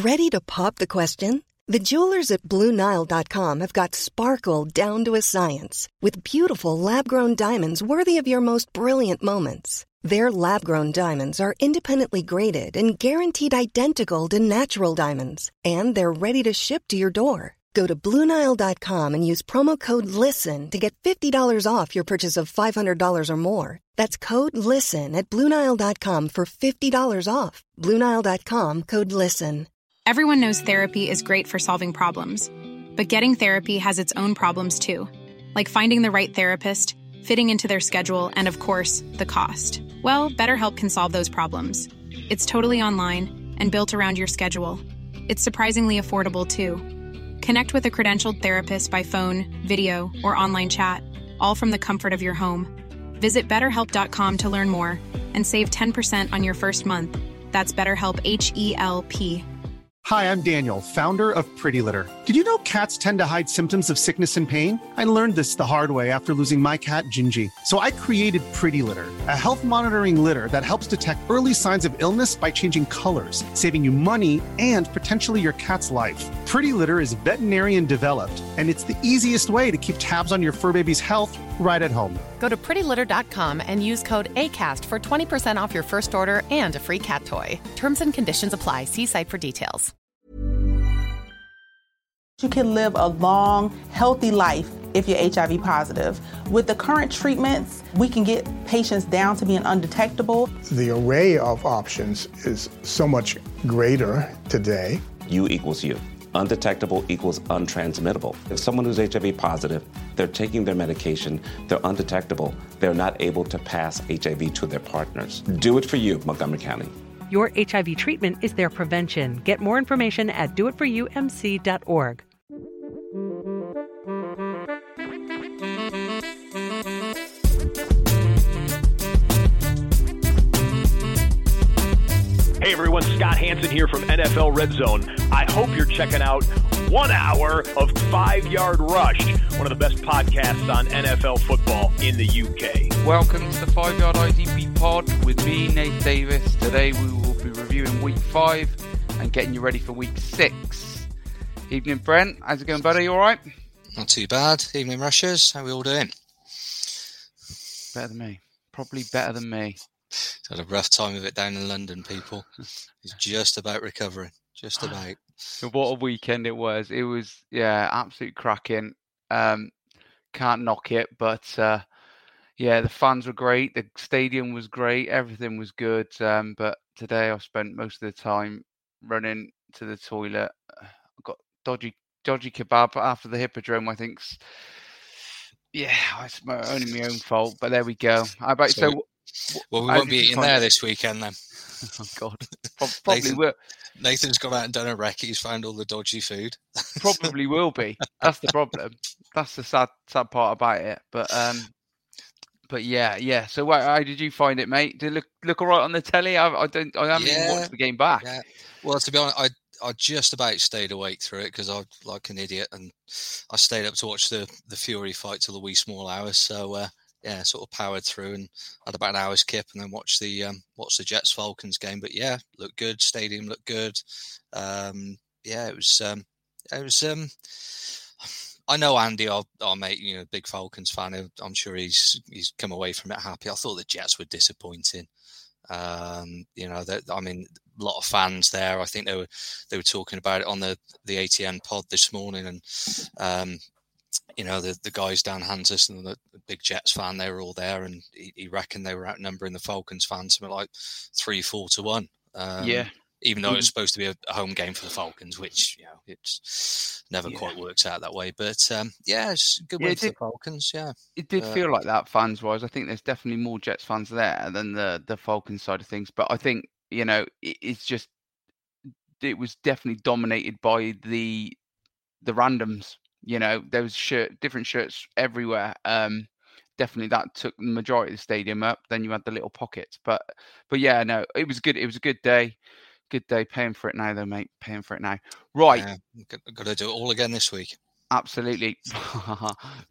Ready to pop the question? The jewelers at BlueNile.com have got sparkle down to a science with beautiful lab-grown diamonds worthy of your most brilliant moments. Their lab-grown diamonds are independently graded and guaranteed identical to natural diamonds, and they're ready to ship to your door. Go to BlueNile.com and use promo code LISTEN to get $50 off your purchase of $500 or more. That's code LISTEN at BlueNile.com for $50 off. BlueNile.com, code LISTEN. Everyone knows therapy is great for solving problems, but getting therapy has its own problems too, like finding the right therapist, fitting into their schedule, and of course, the cost. Well, BetterHelp can solve those problems. It's totally online and built around your schedule. It's surprisingly affordable too. Connect with a credentialed therapist by phone, video, or online chat, all from the comfort of your home. Visit BetterHelp.com to learn more and save 10% on your first month. That's BetterHelp, H-E-L-P. Hi, I'm Daniel, founder of Pretty Litter. Did you know cats tend to hide symptoms of sickness and pain? I learned this the hard way after losing my cat, Gingy. So I created Pretty Litter, a health monitoring litter that helps detect early signs of illness by changing colors, saving you money and potentially your cat's life. Pretty Litter is veterinarian developed, and it's the easiest way to keep tabs on your fur baby's health right at home. Go to prettylitter.com and use code ACAST for 20% off your first order and a free cat toy. Terms and conditions apply. See site for details. You can live a long, healthy life if you're HIV positive. With the current treatments, we can get patients down to being undetectable. The array of options is so much greater today. U equals U. Undetectable equals untransmittable. If someone who's HIV positive, they're taking their medication, they're undetectable, they're not able to pass HIV to their partners. Do it for you, Montgomery County. Your HIV treatment is their prevention. Get more information at doitforyoumc.org. Hey everyone, Scott Hansen here from NFL Red Zone. I hope you're checking out 1 hour of 5-Yard Rush, one of the best podcasts on NFL football in the UK. Welcome to the 5-Yard IDP pod with me, Nate Davis. Today we will be reviewing week 5 and getting you ready for week 6. Evening, Brent. How's it going, buddy? You all right? Not too bad. Evening, Rushers. How are we all doing? Better than me. Probably better than me. Had a rough time of it down in London, people. He's just about recovering. Just about. What a weekend it was. It was, absolute cracking. Can't knock it, but the fans were great. The stadium was great. Everything was good. But today I spent most of the time running to the toilet. I got dodgy kebab after the Hippodrome, I think. It's only my own fault, but there we go. How about so? Well, we won't be eating there this weekend then. Oh, God. Probably will. Nathan's gone out and done a recce. He's found all the dodgy food. Probably will be. That's the problem. That's the sad part about it. But yeah. So how did you find it, mate? Did it look all right on the telly? I haven't even watched the game back. Yeah. Well, to be honest, I just about stayed awake through it because I'm like an idiot, and I stayed up to watch the Fury fight till the wee small hours. So sort of powered through and had about an hour's kip, and then watched the Jets Falcons game. But yeah, looked good. Stadium looked good. It was. I know Andy, our mate, big Falcons fan. I'm sure he's come away from it happy. I thought the Jets were disappointing. A lot of fans there. I think they were talking about it on the ATN pod this morning, and the guys Dan Hansis and the big Jets fan, they were all there, and he reckoned they were outnumbering the Falcons fans something like 3-4 to 1. Even though it was supposed to be a home game for the Falcons, which it's never quite works out that way. But it's a good win for the Falcons. Yeah, it did feel like that fans wise. I think there's definitely more Jets fans there than the Falcons side of things. But I think it's just it was definitely dominated by the randoms. There was different shirts everywhere. Definitely that took the majority of the stadium up. Then you had the little pockets, but yeah, no, it was good. It was a good day. Good day. Paying for it now, though, mate. Paying for it now. Right. Got to do it all again this week. Absolutely.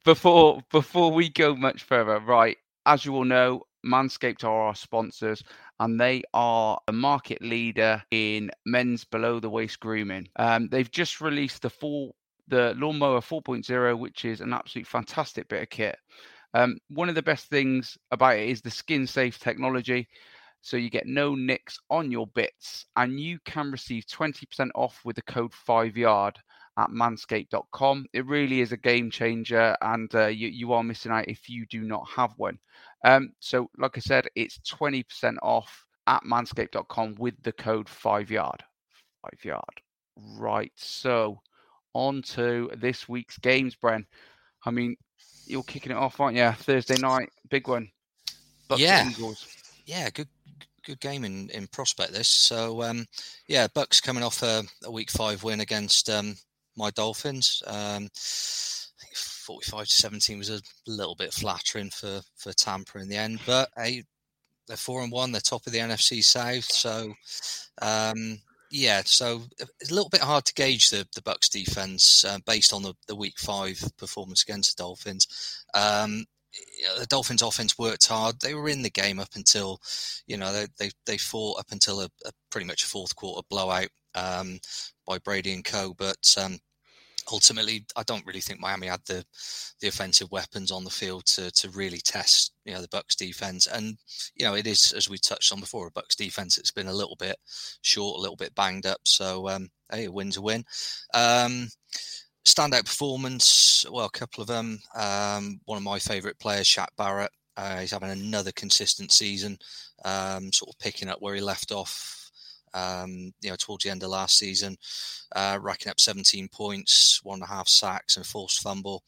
Before we go much further, right? As you all know, Manscaped are our sponsors, and they are a market leader in men's below-the-waist grooming. They've just released the Lawnmower 4.0, which is an absolute fantastic bit of kit. One of the best things about it is the skin-safe technology. So you get no nicks on your bits, and you can receive 20% off with the code 5yard at manscaped.com. It really is a game changer, and you are missing out if you do not have one. So like I said, it's 20% off at manscaped.com with the code 5yard. 5yard. Right, so on to this week's games, Bren. I mean, you're kicking it off, aren't you? Thursday night, big one. Bucks Eagles. Yeah, good game in prospect this. So Bucks coming off a week 5 win against my Dolphins. I think 45-17 was a little bit flattering for Tampa in the end, but hey, they're 4-1. They're top of the NFC South. So so it's a little bit hard to gauge the Bucks defense based on the week 5 performance against the Dolphins. The Dolphins offense worked hard. They were in the game up until, they fought up until a pretty much a fourth quarter blowout by Brady and co. But ultimately, I don't really think Miami had the offensive weapons on the field to really test, the Bucks defense. And, it is, as we touched on before, a Bucks defense that's been a little bit short, a little bit banged up. So, hey, a win's a win. Standout performance, well, a couple of them. One of my favourite players, Shaq Barrett. He's having another consistent season, sort of picking up where he left off, towards the end of last season, racking up 17 points, 1.5 sacks and a forced fumble.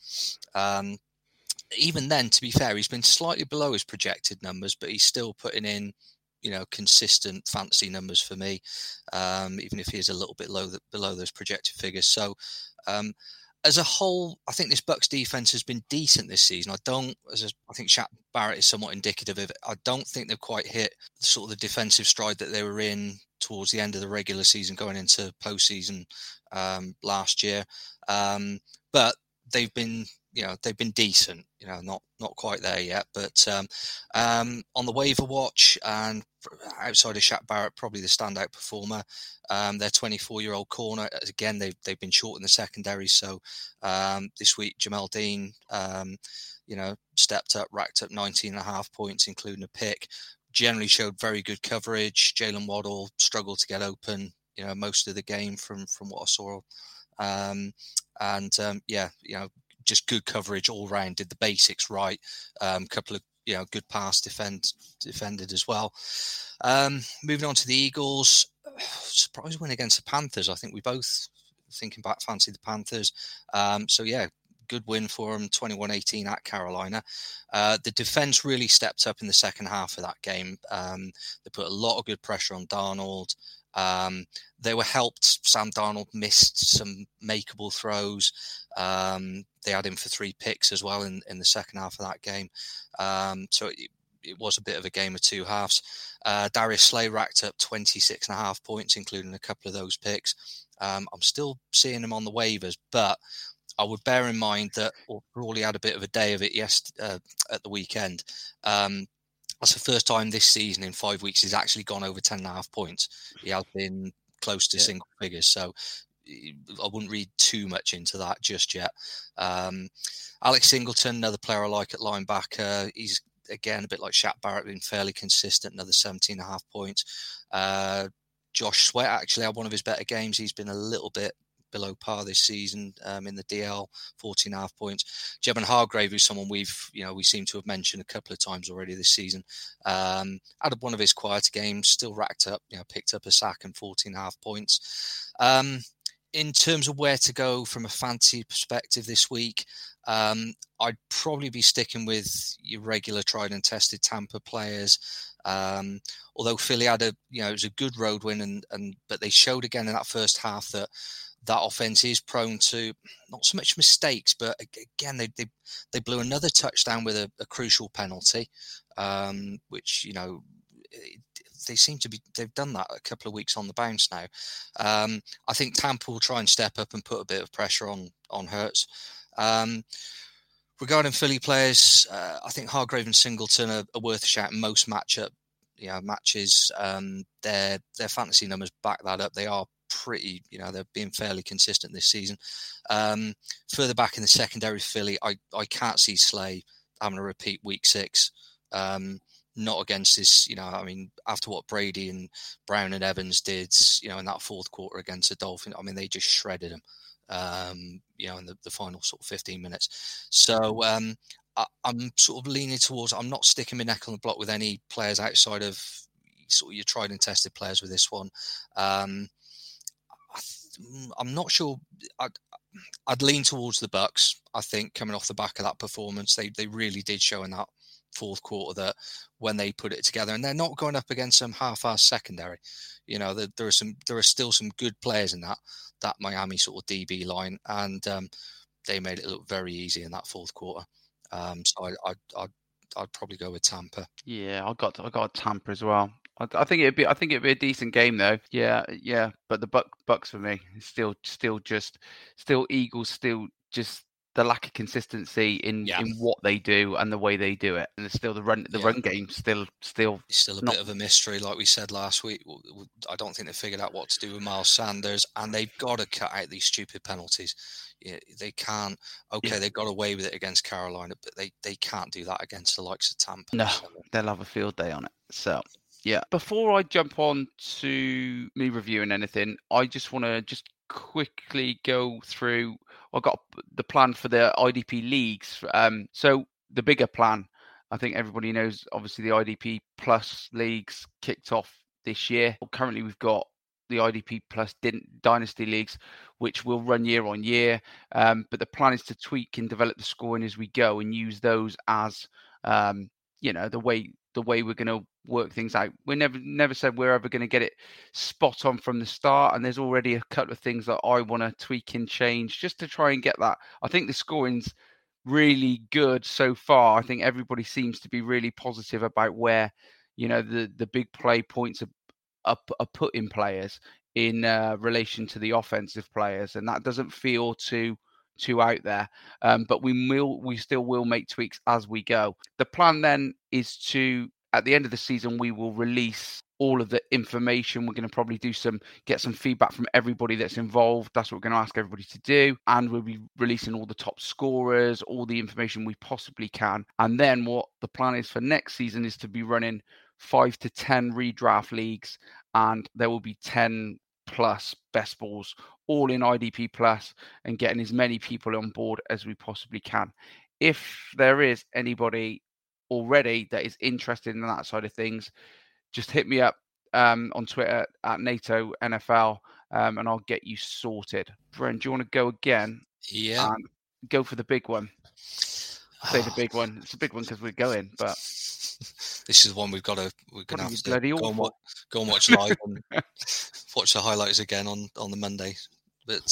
Even then, to be fair, he's been slightly below his projected numbers, but he's still putting in, consistent fantasy numbers for me, even if he is a little bit below those projected figures. So, as a whole, I think this Bucks defense has been decent this season. I think Shaq Barrett is somewhat indicative of it. I don't think they've quite hit sort of the defensive stride that they were in towards the end of the regular season, going into postseason last year. But they've been decent. Not quite there yet. But on the waiver watch and outside of Shaq Barrett, probably the standout performer. Their 24-year-old corner. Again, they've been short in the secondary. So this week, Jamel Dean, stepped up, racked up 19.5 points, including a pick. Generally showed very good coverage. Jalen Waddle struggled to get open, most of the game from what I saw. Just good coverage all round. Did the basics right. Couple of good pass defended as well. Moving on to the Eagles, surprise win against the Panthers. I think we both, thinking back, fancy the Panthers. Good win for them, 21-18 at Carolina. The defense really stepped up in the second half of that game. They put a lot of good pressure on Darnold. They were helped. Sam Darnold missed some makeable throws. They had him for 3 picks as well in the second half of that game. So it was a bit of a game of two halves. Darius Slay racked up 26.5 points, including a couple of those picks. I'm still seeing him on the waivers, but I would bear in mind that Brawley had a bit of a day of it at the weekend. That's the first time this season in 5 weeks he's actually gone over 10.5 points. He has been close to single figures, so I wouldn't read too much into that just yet. Alex Singleton, another player I like at linebacker. He's, again, a bit like Shaq Barrett, been fairly consistent, another 17.5 points. Josh Sweat actually had one of his better games. He's been a little bit below par this season in the DL, 14.5 points. Jevon Hargrave, who's someone we seem to have mentioned a couple of times already this season, had one of his quieter games, still racked up, picked up a sack and 14.5 points. In terms of where to go from a fantasy perspective this week, I'd probably be sticking with your regular tried and tested Tampa players. Although Philly had it was a good road win, but they showed again in that first half that offense is prone to not so much mistakes, but again, they blew another touchdown with a crucial penalty, which, they seem to be, they've done that a couple of weeks on the bounce now. I think Tampa will try and step up and put a bit of pressure on Hurts. Regarding Philly players, I think Hargrave and Singleton are worth a shout in most matchups matches. Their fantasy numbers back that up. They are pretty, they're being fairly consistent this season. Further back in the secondary, Philly, I can't see Slay having a repeat week 6. Not against this, after what Brady and Brown and Evans did, in that fourth quarter against the Dolphins, they just shredded them, in the final sort of 15 minutes. So I'm sort of leaning towards, I'm not sticking my neck on the block with any players outside of sort of your tried and tested players with this one. I'm not sure. I'd lean towards the Bucs. I think coming off the back of that performance, they really did show in that fourth quarter that when they put it together, and they're not going up against some half-assed secondary. There are still some good players in that Miami sort of DB line, and they made it look very easy in that fourth quarter. So I'd probably go with Tampa. Yeah, I got Tampa as well. I think it'd be a decent game though. Yeah. But the Bucs for me is still Eagles, still just the lack of consistency in what they do and the way they do it, and it's still the run game still a bit of a mystery, like we said last week. I don't think they figured out what to do with Miles Sanders, and they've got to cut out these stupid penalties. They can't. Okay, they got away with it against Carolina, but they can't do that against the likes of Tampa. No, they'll have a field day on it. So. Yeah. Before I jump on to me reviewing anything, I just want to quickly go through. I got the plan for the IDP leagues. So the bigger plan, I think everybody knows. Obviously, the IDP Plus leagues kicked off this year. Currently, we've got the IDP Plus Dynasty leagues, which will run year on year. But the plan is to tweak and develop the scoring as we go, and use those as the way we're going to work things out. We never said we're ever going to get it spot on from the start, and there's already a couple of things that I want to tweak and change just to try and get that. I think the scoring's really good so far. I think everybody seems to be really positive about where the big play points are put in players in relation to the offensive players, and that doesn't feel too out there, but we still will make tweaks as we go. The plan then is to, at the end of the season, we will release all of the information. We're going to probably get some feedback from everybody that's involved. That's what we're going to ask everybody to do, and we'll be releasing all the top scorers, all the information we possibly can. And then what the plan is for next season is to be running 5 to 10 redraft leagues, and there will be 10 plus best balls all in IDP Plus, and getting as many people on board as we possibly can. If there is anybody already that is interested in that side of things, just hit me up on Twitter at NATO NFL, and I'll get you sorted. Brent, do you want to go again? Yeah. And go for the big one. I say the big one. It's a big one because we're going, but this is the one we're gonna have to go and watch live and watch the highlights again on the Monday. But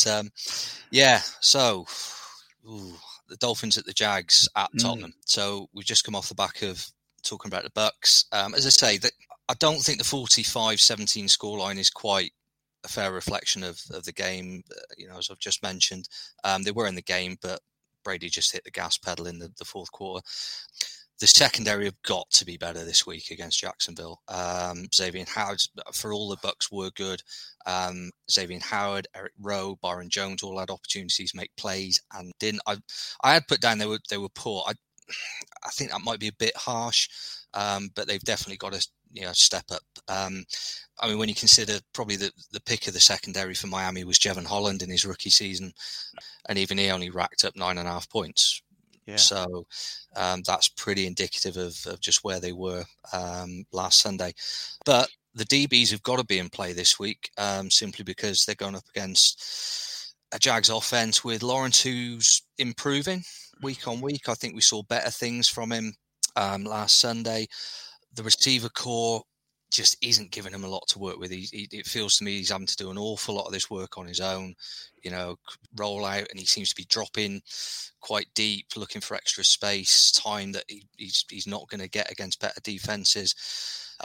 so the Dolphins at the Jags at Tottenham. So we've just come off the back of talking about the Bucs. As I say, I don't think the 45-17 scoreline is quite a fair reflection of the game. As I've just mentioned, they were in the game, but Brady just hit the gas pedal in the fourth quarter. The secondary have got to be better this week against Jacksonville. Xavier Howard, for all the Bucs were good. Xavier Howard, Eric Rowe, Byron Jones all had opportunities to make plays and didn't. I had put down they were poor. I think that might be a bit harsh, but they've definitely got to step up. When you consider probably the pick of the secondary for Miami was Jevon Holland in his rookie season, and even he only racked up 9.5 points. Yeah. So that's pretty indicative of just where they were last Sunday. But the DBs have got to be in play this week, simply because they're going up against a Jags offense with Lawrence, who's improving week on week. I think we saw better things from him last Sunday. The receiver core just isn't giving him a lot to work with. It feels to me he's having to do an awful lot of this work on his own, roll out, and he seems to be dropping quite deep, looking for extra space, time that he's not going to get against better defenses.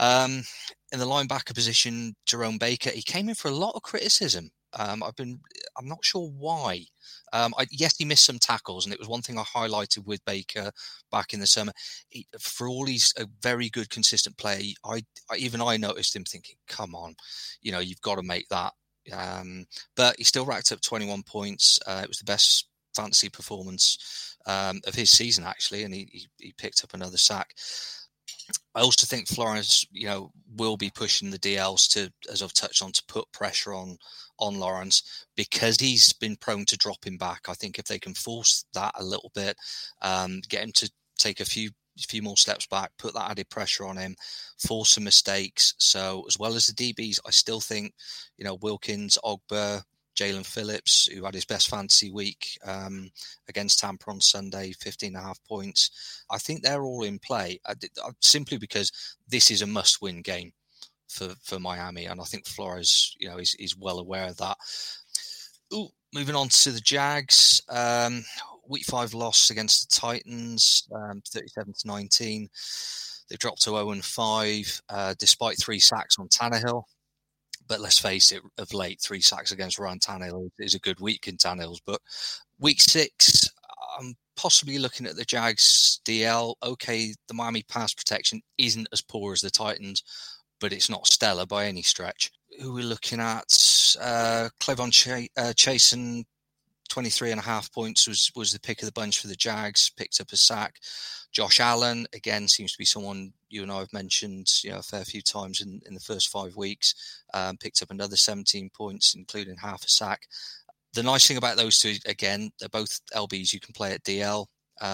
In the linebacker position, Jerome Baker, he came in for a lot of criticism. I've been I'm not sure why. Yes, he missed some tackles, and it was one thing I highlighted with Baker back in the summer. For all he's a very good, consistent player, I noticed him thinking, come on, you've got to make that. But he still racked up 21 points. It was the best fantasy performance of his season, actually, and he picked up another sack. I also think Flores, will be pushing the DLs to, as I've touched on, to put pressure on Lawrence, because he's been prone to dropping back. I think if they can force that a little bit, get him to take a few more steps back, put that added pressure on him, force some mistakes. So as well as the DBs, I still think, Wilkins, Ogba, Jalen Phillips, who had his best fantasy week against Tampa on Sunday, 15.5 points. I think they're all in play, simply because this is a must-win game for Miami, and I think Flores, is well aware of that. Moving on to the Jags, Week 5 loss against the Titans, 37-19. They dropped to 0-5, despite 3 sacks on Tannehill. But let's face it, of late, 3 sacks against Ryan Tannehill is a good week in Tannehill's book. Week 6, I'm possibly looking at the Jags DL. Okay, the Miami pass protection isn't as poor as the Titans, but it's not stellar by any stretch. Who we're looking at? Clevon Chasen, 23.5 points was the pick of the bunch for the Jags, picked up a sack. Josh Allen, again, seems to be someone you and I have mentioned a fair few times in the first 5 weeks, picked up another 17 points, including half a sack. The nice thing about those two, again, they're both LBs you can play at DL.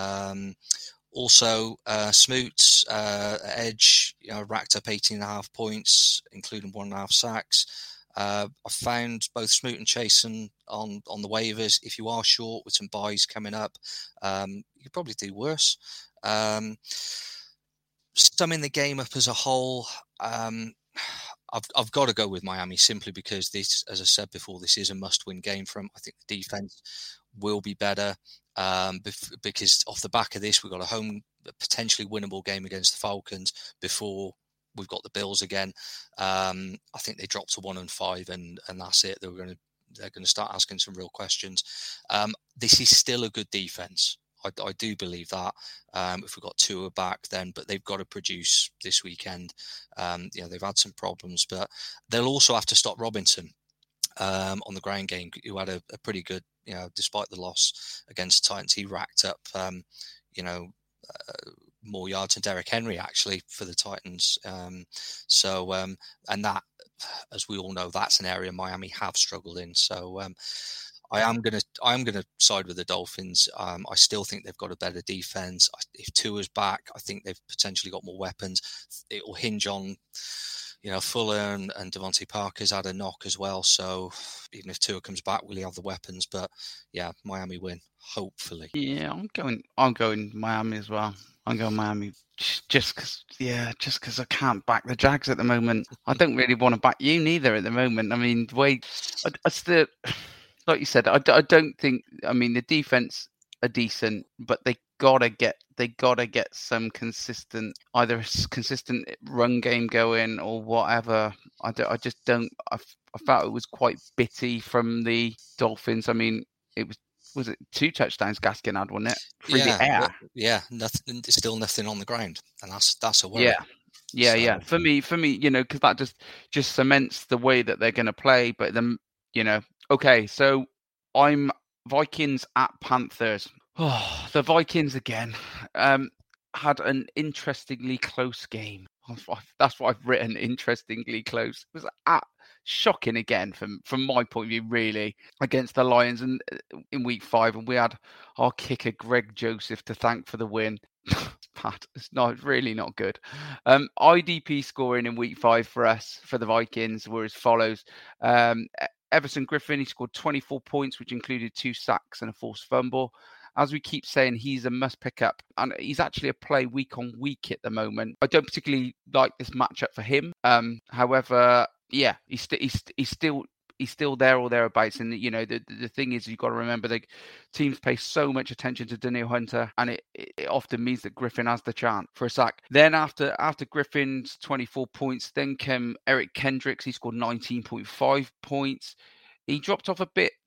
Also, Smoot, edge, racked up 18.5 points, including 1.5 sacks. I found both Smoot and Chasen on the waivers. If you are short with some buys coming up, you could probably do worse. Summing the game up as a whole, I've got to go with Miami, simply because this, as I said before, this is a must-win game for them. I think the defense will be better because off the back of this, we've got a potentially winnable game against the Falcons before we've got the Bills again. I think they dropped to 1-5, and that's it. They're going to start asking some real questions. This is still a good defense. I do believe that. If we've got Tua back, then, but they've got to produce this weekend. They've had some problems, but they'll also have to stop Robinson on the ground game, who had a pretty good, despite the loss against the Titans, he racked up, more yards than Derrick Henry, actually, for the Titans. And that, as we all know, that's an area Miami have struggled in. So I am gonna side with the Dolphins. I still think they've got a better defense. If Tua's back, I think they've potentially got more weapons. It will hinge on, Fuller and Devontae Parker's had a knock as well. So even if Tua comes back, will he have the weapons? But yeah, Miami win, hopefully. Yeah, I'm going Miami as well. I'm going Miami just because I can't back the Jags at the moment. I don't really want to back you neither at the moment. I mean, I still, like you said, I don't think. I mean, the defense are decent, but they gotta get some consistent, either a consistent run game going or whatever. I just don't. I felt it was quite bitty from the Dolphins. I mean, was it 2 touchdowns Gaskin had, wasn't it? Through the air. Yeah, nothing. Still nothing on the ground, and that's a worry. Yeah. For me, because that just cements the way that they're going to play. But then, okay. So I'm Vikings at Panthers. Oh, the Vikings again had an interestingly close game. That's what I've written. Interestingly close. It was shocking again from my point of view, really, against the Lions and in week 5, and we had our kicker Greg Joseph to thank for the win. Pat, it's really not good. IDP scoring in week 5 for the Vikings were as follows. Everson Griffin, he scored 24 points, which included 2 sacks and a forced fumble. As we keep saying, he's a must pick up, and he's actually a play week on week at the moment. I don't particularly like this matchup for him. However, yeah, he's still there or thereabouts. And the thing is, you've got to remember the teams pay so much attention to Danielle Hunter, and it often means that Griffin has the chance for a sack. Then after Griffin's 24 points, then came Eric Kendricks. He scored 19.5 points. He dropped off a bit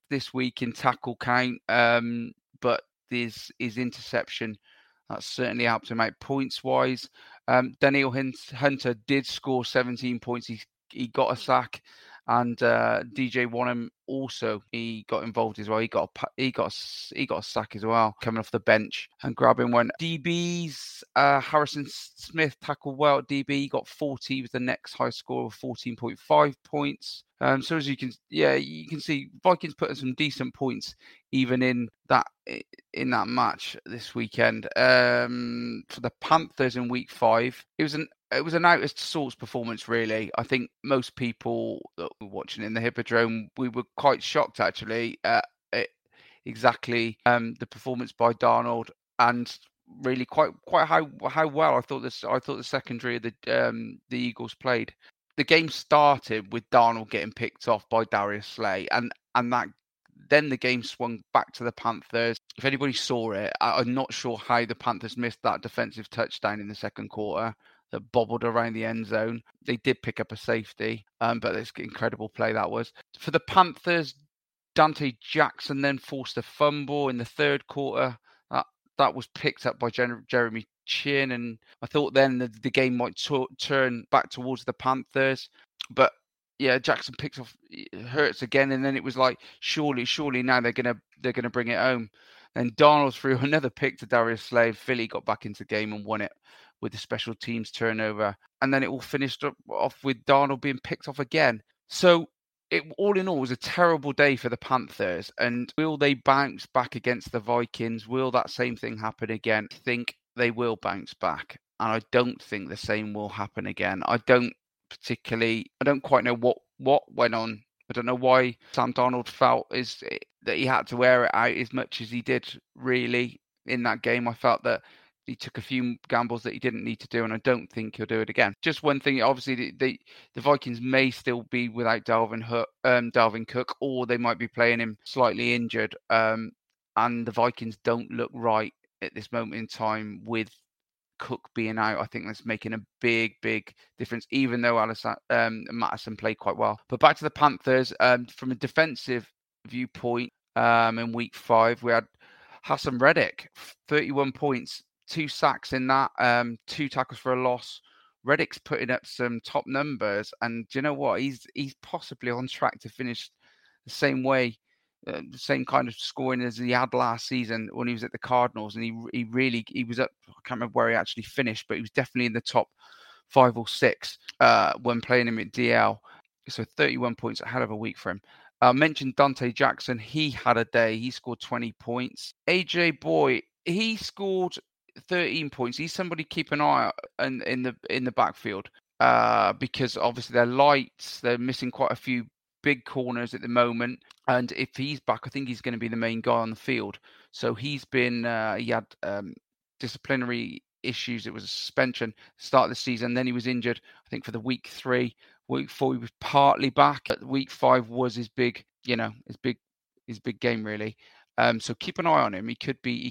this week in tackle count, but his interception, that certainly helped him out points-wise. Daniel Hunter did score 17 points. He got a sack, and DJ Wonnum also, he got involved as well. He got a sack as well, coming off the bench and grabbing one. DBs, Harrison Smith tackled well at DB. He got 40, was the next high score of 14.5 points. So as you can see, Vikings putting some decent points even in that match this weekend. For the Panthers in week 5, it was an out of sorts performance, really. I think most people that were watching in the Hippodrome, we were quite shocked actually at exactly the performance by Darnold, and really quite how well I thought the secondary of the Eagles played. The game started with Darnold getting picked off by Darius Slay, and that then the game swung back to the Panthers. If anybody saw it, I'm not sure how the Panthers missed that defensive touchdown in the second quarter that bobbled around the end zone. They did pick up a safety, but it's an incredible play that was. For the Panthers, Dante Jackson then forced a fumble in the third quarter. That was picked up by Jeremy Chin, and I thought then the game might turn back towards the Panthers. But yeah, Jackson picks off Hurts again, and then it was like, surely now they're gonna bring it home. Then Darnold threw another pick to Darius Slay. Philly got back into the game and won it with the special teams turnover. And then it all finished off with Darnold being picked off again. So all in all, was a terrible day for the Panthers. And will they bounce back against the Vikings? Will that same thing happen again? I think they will bounce back. And I don't think the same will happen again. I don't quite know what went on. I don't know why Sam Darnold felt that he had to wear it out as much as he did, really, in that game. I felt that he took a few gambles that he didn't need to do, and I don't think he'll do it again. Just one thing, obviously, the Vikings may still be without Dalvin Cook, or they might be playing him slightly injured, and the Vikings don't look right at this moment in time with Cook being out. I think that's making a big difference, even though Mattison played quite well. But back to the Panthers, from a defensive viewpoint, in week 5, we had Hassan Reddick, 31 points, 2 sacks in that, 2 tackles for a loss. Reddick's putting up some top numbers, and do you know what? He's possibly on track to finish the same way, the same kind of scoring as he had last season when he was at the Cardinals, and he was up. I can't remember where he actually finished, but he was definitely in the top 5 or 6 when playing him at DL. So 31 points, a hell of a week for him. I mentioned Dante Jackson. He had a day. He scored 20 points. AJ Boy, he scored 13 points. He's somebody keep an eye on in the backfield because obviously they're light. They're missing quite a few big corners at the moment, and if he's back, I think he's going to be the main guy on the field. So he had disciplinary issues. It was a suspension start of the season. Then he was injured, I think, for the week 3. Week 4 he was partly back. But week 5 was his big game, really. So keep an eye on him. He could be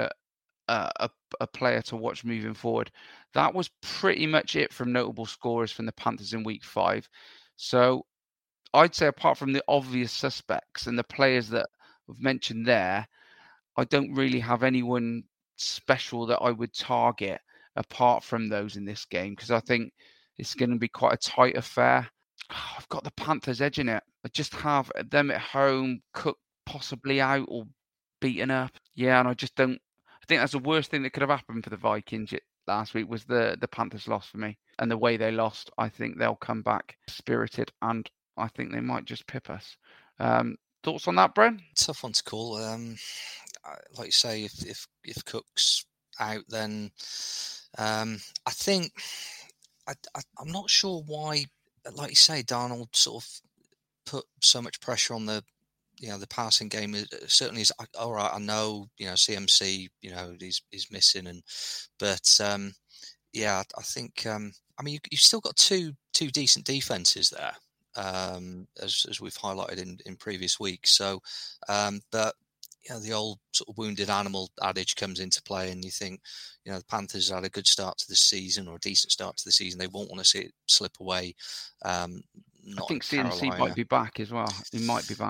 a player to watch moving forward. That was pretty much it from notable scorers from the Panthers in week 5. So I'd say, apart from the obvious suspects and the players that we've mentioned there, I don't really have anyone special that I would target apart from those in this game, because I think it's going to be quite a tight affair. I've got the Panthers edging it. I just have them at home, Cook possibly out or beaten up. Yeah, and I just don't. I think that's the worst thing that could have happened for the Vikings last week was the Panthers loss for me. And the way they lost, I think they'll come back spirited, and I think they might just pip us. Thoughts on that, Bren? Tough one to call. Like you say, if Cook's out, then I think I'm not sure why. Like you say, Darnold sort of put so much pressure on the passing game. Certainly is all right. I know, CMC, he's missing, but I think you've still got two decent defenses there. As we've highlighted in previous weeks. So, but the old sort of wounded animal adage comes into play, and you think, the Panthers had a good start to the season, or a decent start to the season. They won't want to see it slip away. I think CMC might be back as well. He might be back.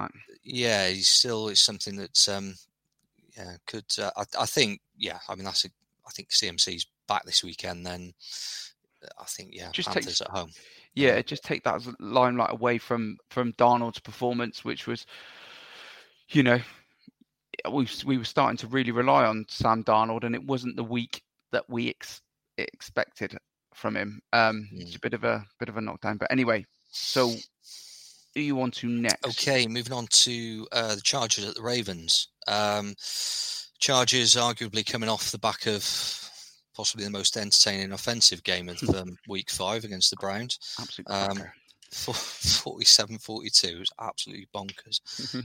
Yeah, he's still it's something that's could I think I mean I think CMC's back this weekend. Then I think Panthers at home. Yeah, just take that limelight away from Darnold's performance, which was, we were starting to really rely on Sam Darnold, and it wasn't the week that we expected from him. It's a bit of a knockdown, but anyway. So, who you on to next? Okay, moving on to the Chargers at the Ravens. Chargers arguably coming off the back of possibly the most entertaining offensive game of Week 5 against the Browns. Absolutely. 47-42. It was absolutely bonkers.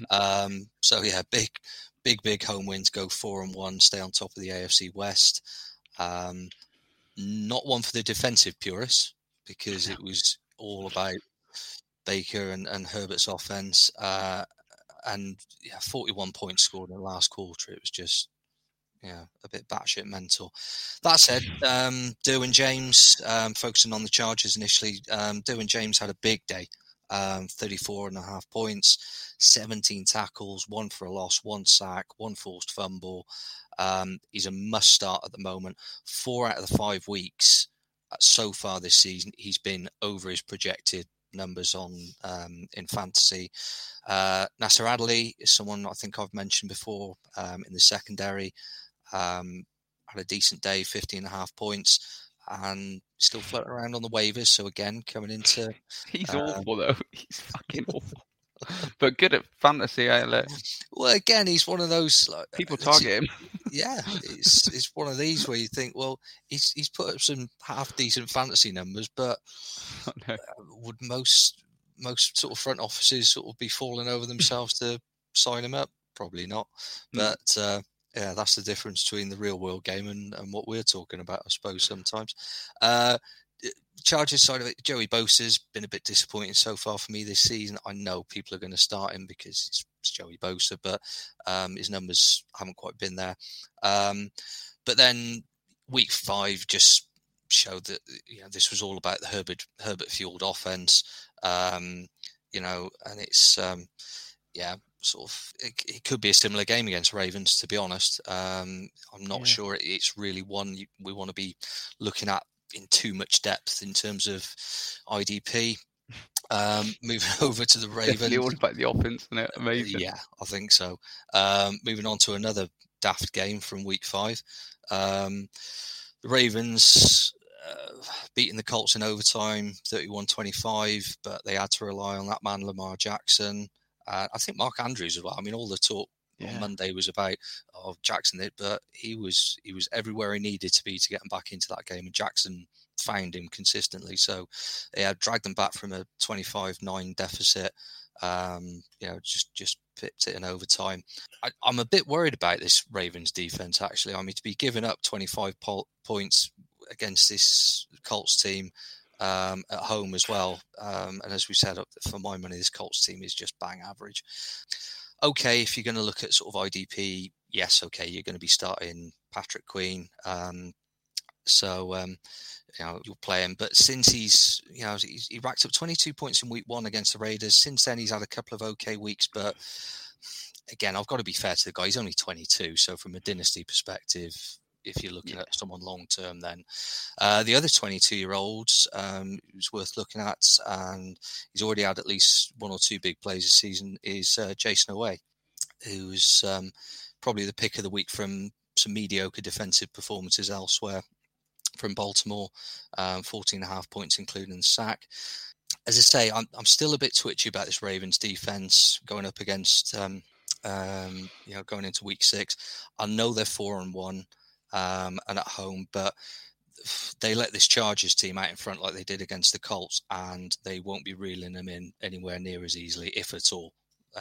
Big home win to go 4-1, stay on top of the AFC West. Not one for the defensive purists, because it was all about Baker and Herbert's offense. 41 points scored in the last quarter. It was just a bit batshit mental. That said, Derwin James, focusing on the Chargers initially, Derwin James had a big day, 34.5 points, 17 tackles, 1 for a loss, 1 sack, 1 forced fumble. He's a must start at the moment. 4 out of the 5 weeks so far this season, he's been over his projected numbers on in fantasy. Nasser Adderley is someone I think I've mentioned before in the secondary. Had a decent day, 15.5 points, and still floating around on the waivers. So again, coming into he's awful though. He's fucking awful, but good at fantasy. Well, again, he's one of those people target him. Yeah, it's one of these where you think, well, he's put up some half decent fantasy numbers, but would most sort of front offices sort of be falling over themselves to sign him up? Probably not. But that's the difference between the real world game and what we're talking about, I suppose, sometimes. Chargers side of it, Joey Bosa's been a bit disappointing so far for me this season. I know people are going to start him because it's Joey Bosa, but his numbers haven't quite been there. But then Week 5 just showed that this was all about the Herbert fueled offense. And it's sort of it could be a similar game against Ravens, to be honest. I'm not sure it's really one we want to be looking at in too much depth in terms of IDP. Moving over to the Ravens. Definitely all about the offense, isn't it? Amazing. Yeah, I think so. Moving on to another daft game from Week 5. The Ravens beating the Colts in overtime, 31-25, but they had to rely on that man, Lamar Jackson. I think Mark Andrews as well. I mean, all the talk on Monday was about Jackson, but he was everywhere he needed to be to get him back into that game, and Jackson found him consistently. So they had dragged them back from a 25-9 deficit. Just pipped it in overtime. I'm a bit worried about this Ravens defense, actually. I mean, to be giving up 25 points against this Colts team at home as well. And as we said, for my money, this Colts team is just bang average. Okay, if you're going to look at sort of IDP, yes, okay, you're going to be starting Patrick Queen. You'll play him. But since he racked up 22 points in Week 1 against the Raiders, since then he's had a couple of okay weeks. But again, I've got to be fair to the guy. He's only 22. So from a dynasty perspective, if you're looking at someone long term, then the other 22-year-olds who's worth looking at, and he's already had at least 1 or 2 big plays this season, is Jason Oweh, who's probably the pick of the week from some mediocre defensive performances elsewhere from Baltimore, 14.5 points, including the sack. As I say, I'm still a bit twitchy about this Ravens defense going up against, going into Week 6. I know they're 4-1. And at home, but they let this Chargers team out in front like they did against the Colts, and they won't be reeling them in anywhere near as easily, if at all.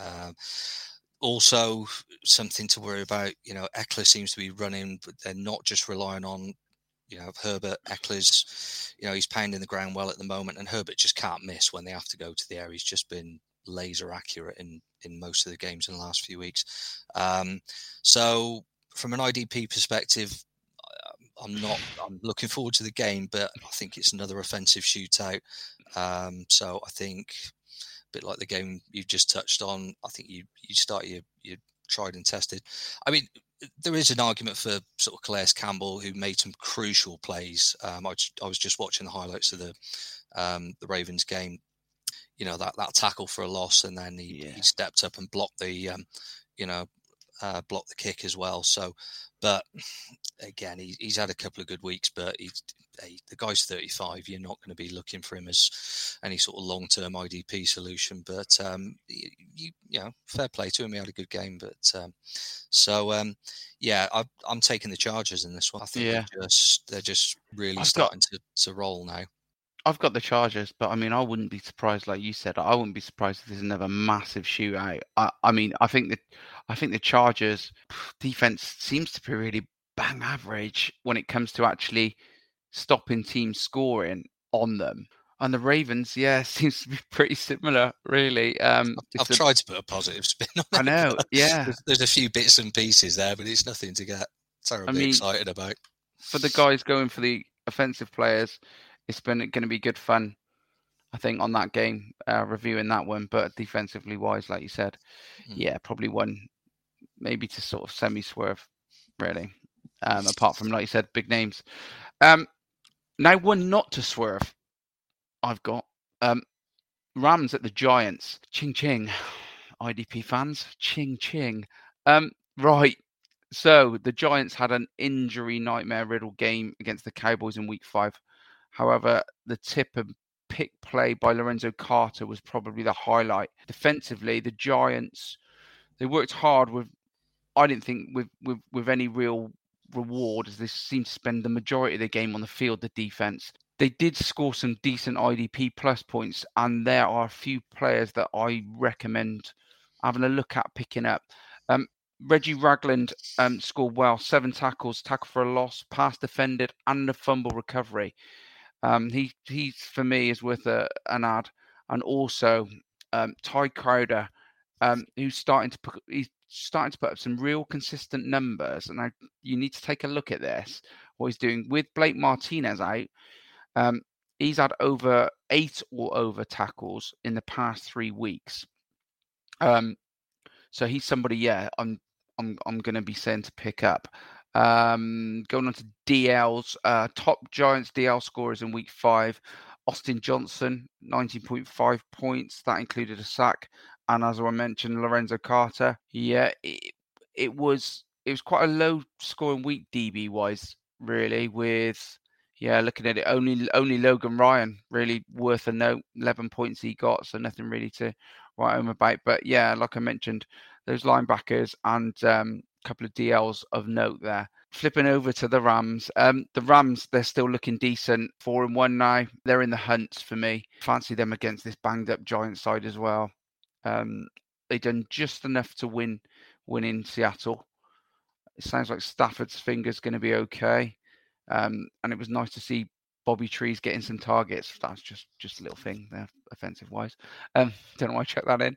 Also, something to worry about, Eckler seems to be running, but they're not just relying on, Herbert. Eckler's, he's pounding the ground well at the moment, and Herbert just can't miss when they have to go to the air. He's just been laser accurate in most of the games in the last few weeks. So from an IDP perspective, I'm looking forward to the game, but I think it's another offensive shootout. So I think bit like the game you've just touched on. I think you start your tried and tested. I mean, there is an argument for sort of Calais Campbell, who made some crucial plays. I was just watching the highlights of the Ravens game. You know, that tackle for a loss, and then he stepped up and blocked the blocked the kick as well. So, but again, he's had a couple of good weeks, but the guy's 35. You're not going to be looking for him as any sort of long-term IDP solution. But fair play to him. He had a good game. But I'm taking the Chargers in this one. I think they're just really starting to roll now. I've got the Chargers, but I mean, I wouldn't be surprised, like you said. I wouldn't be surprised if there's another massive shootout. I think the Chargers defense seems to be really bang average when it comes to actually stopping teams scoring on them. And the Ravens, seems to be pretty similar, really. I've tried to put a positive spin on it. I know, yeah. There's a few bits and pieces there, but it's nothing to get terribly excited about. For the guys going for the offensive players, it's going to be good fun, I think, on that game, reviewing that one. But defensively wise, like you said, probably one maybe to sort of semi-swerve, really. Apart from, like you said, big names. Now one not to swerve, I've got Rams at the Giants. Ching ching, IDP fans. Ching ching. Right. So the Giants had an injury nightmare riddled game against the Cowboys in Week 5. However, the tip and pick play by Lorenzo Carter was probably the highlight. Defensively, the Giants, they worked hard I didn't think with any real reward, as they seemed to spend the majority of the game on the field, the defense. They did score some decent IDP plus points, and there are a few players that I recommend having a look at picking up. Reggie Ragland scored well, 7 tackles, tackle for a loss, pass defended, and a fumble recovery. He for me is worth an ad. And also Ty Crowder, who's starting to put up some real consistent numbers. And you need to take a look at this, what he's doing with Blake Martinez out. He's had over 8 or over tackles in the past 3 weeks. So he's somebody, I'm going to be saying to pick up. Going on to DLs, top Giants DL scorers in Week 5. Austin Johnson, 19.5 points. That included a sack. And as I mentioned, Lorenzo Carter. It was quite a low scoring week DB wise, really, with looking at it, only Logan Ryan really worth a note. 11 points he got, so nothing really to write home about. But like I mentioned, those linebackers and couple of DLs of note there. Flipping over to the Rams. The Rams, they're still looking decent. 4-1 now. They're in the hunt for me. Fancy them against this banged up Giants side as well. They've done just enough to win in Seattle. It sounds like Stafford's finger's going to be okay. And it was nice to see Bobby Trees getting some targets. That's just a little thing there, offensive wise. Don't know why I checked that in.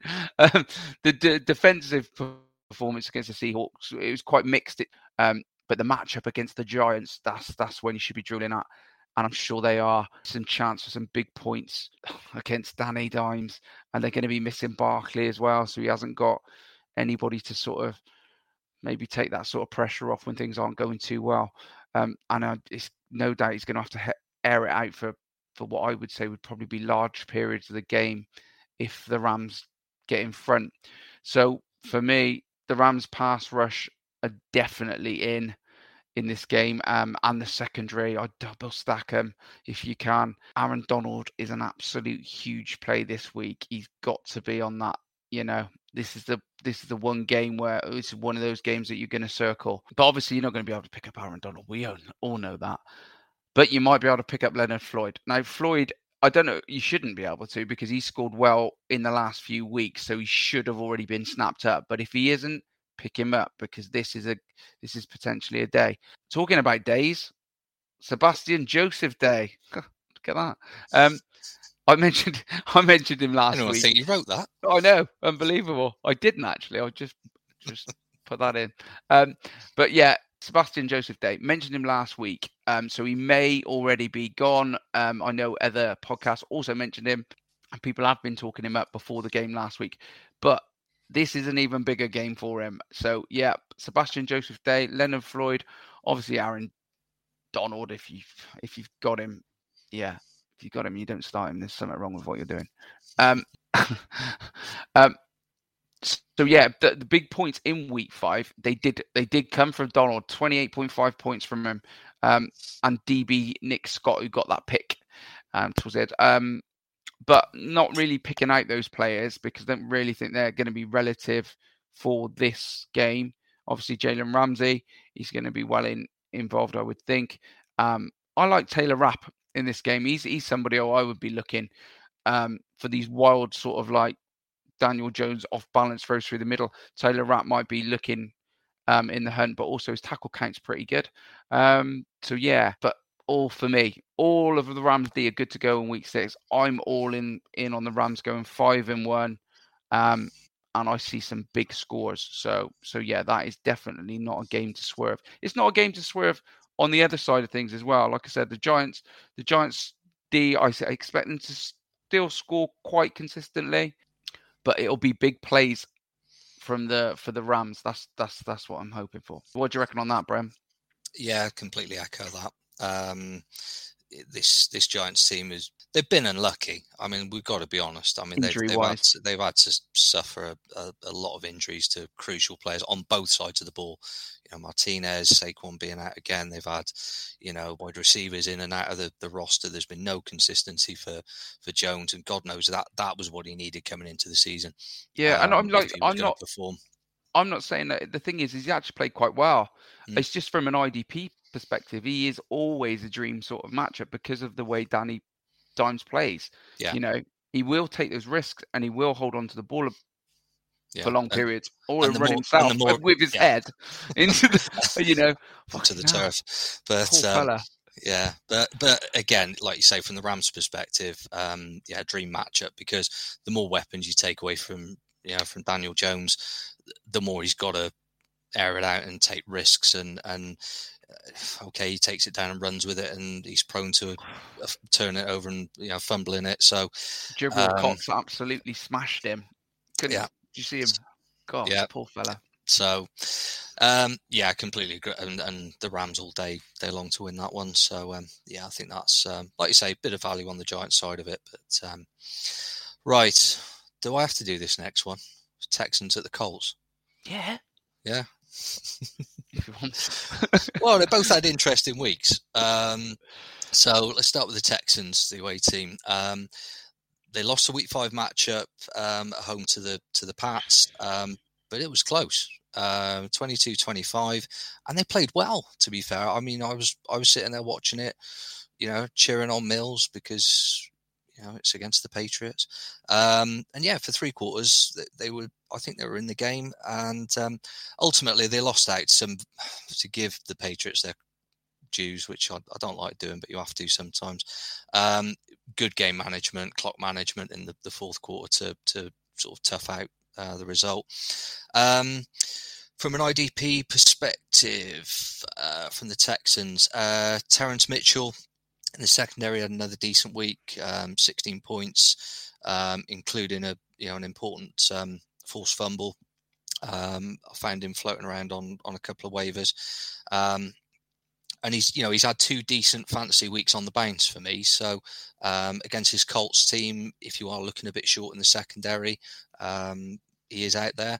The defensive performance against the Seahawks, it was quite mixed. But the matchup against the Giants, that's when you should be drilling at. And I'm sure they are. Some chance for some big points against Danny Dimes. And they're going to be missing Barkley as well. So he hasn't got anybody to sort of maybe take that sort of pressure off when things aren't going too well. And it's no doubt he's going to have to air it out for what I would say would probably be large periods of the game if the Rams get in front. So for me, the Rams pass rush are definitely in this game, and the secondary, I double stack them if you can. Aaron Donald is an absolute huge play this week. He's got to be on that. This is the one game where it's one of those games that you're going to circle. But obviously, you're not going to be able to pick up Aaron Donald. We all know that. But you might be able to pick up Leonard Floyd. Now, Floyd, I don't know. You shouldn't be able to because he scored well in the last few weeks, so he should have already been snapped up. But if he isn't, pick him up because this is potentially a day. Talking about days, Sebastian Joseph Day. Look at that. I mentioned him last week. I think you wrote that. I know, unbelievable. I didn't actually. I just put that in. But yeah, Sebastian Joseph Day. Mentioned him last week. So he may already be gone. I know other podcasts also mentioned him. and people have been talking him up before the game last week. But this is an even bigger game for him. So, yeah, Sebastian Joseph-Day, Leonard Floyd, obviously Aaron Donald, if you've got him. Yeah, if you've got him, you don't start him. There's something wrong with what you're doing. So yeah, the big points in week 5, they did come from Donald, 28.5 points from him, and DB Nick Scott, who got that pick towards it. But not really picking out those players because I don't really think they're going to be relative for this game. Obviously, Jalen Ramsey, he's going to be well involved, I would think. I like Taylor Rapp in this game. He's somebody I would be looking for these wild sort of like Daniel Jones off balance throws through the middle. Taylor Rapp might be looking in the hunt, but also his tackle count's pretty good. So yeah, but all for me, all of the Rams D are good to go in week 6. I'm all in on the Rams going 5-1, and I see some big scores. So yeah, that is definitely not a game to swerve. It's not a game to swerve on the other side of things as well. Like I said, the Giants D, I expect them to still score quite consistently, but it'll be big plays for the Rams. That's what I'm hoping for. What do you reckon on that, Brem? Yeah, completely echo that. This Giants team they've been unlucky. I mean, we've got to be honest. I mean, they've had to suffer a lot of injuries to crucial players on both sides of the ball. You know, Martinez, Saquon being out again. They've had, wide receivers in and out of the roster. There's been no consistency for Jones, and God knows that was what he needed coming into the season. Yeah, and I'm not saying that. The thing is he actually played quite well. It's just from an IDP perspective, he is always a dream sort of matchup because of the way Danny Dimes plays. Yeah. He will take those risks and he will hold on to the ball for long periods, or run himself with his head into the, onto the turf. But poor fella. Yeah, but again, like you say, from the Rams' perspective, dream matchup, because the more weapons you take away from Daniel Jones, the more he's got to air it out and take risks, and okay, he takes it down and runs with it, and he's prone to turn it over and fumbling it. So Jabril Cox absolutely smashed him. Did you see him? God, poor fella. So I completely agree, and the Rams all day long to win that one. So I think that's like you say, a bit of value on the Giants side of it. But right, do I have to do this next one? Texans at the Colts. Yeah. If you want. Well, they both had interesting weeks. So let's start with the Texans, the away team. They lost the Week 5 matchup at home to the Pats, but it was close, 22-25, and they played well. To be fair, I mean, I was sitting there watching it, cheering on Mills because it's against the Patriots, and for 3 quarters I think they were in the game, and ultimately they lost out to give the Patriots their dues, which I don't like doing, but you have to sometimes. Good game management, clock management in the 4th quarter to sort of tough out the result. From an IDP perspective, from the Texans, Terrence Mitchell in the secondary had another decent week, 16 points, including an important forced fumble. I found him floating around on a couple of waivers. And he's had 2 decent fantasy weeks on the bounce for me. So against his Colts team, if you are looking a bit short in the secondary, he is out there.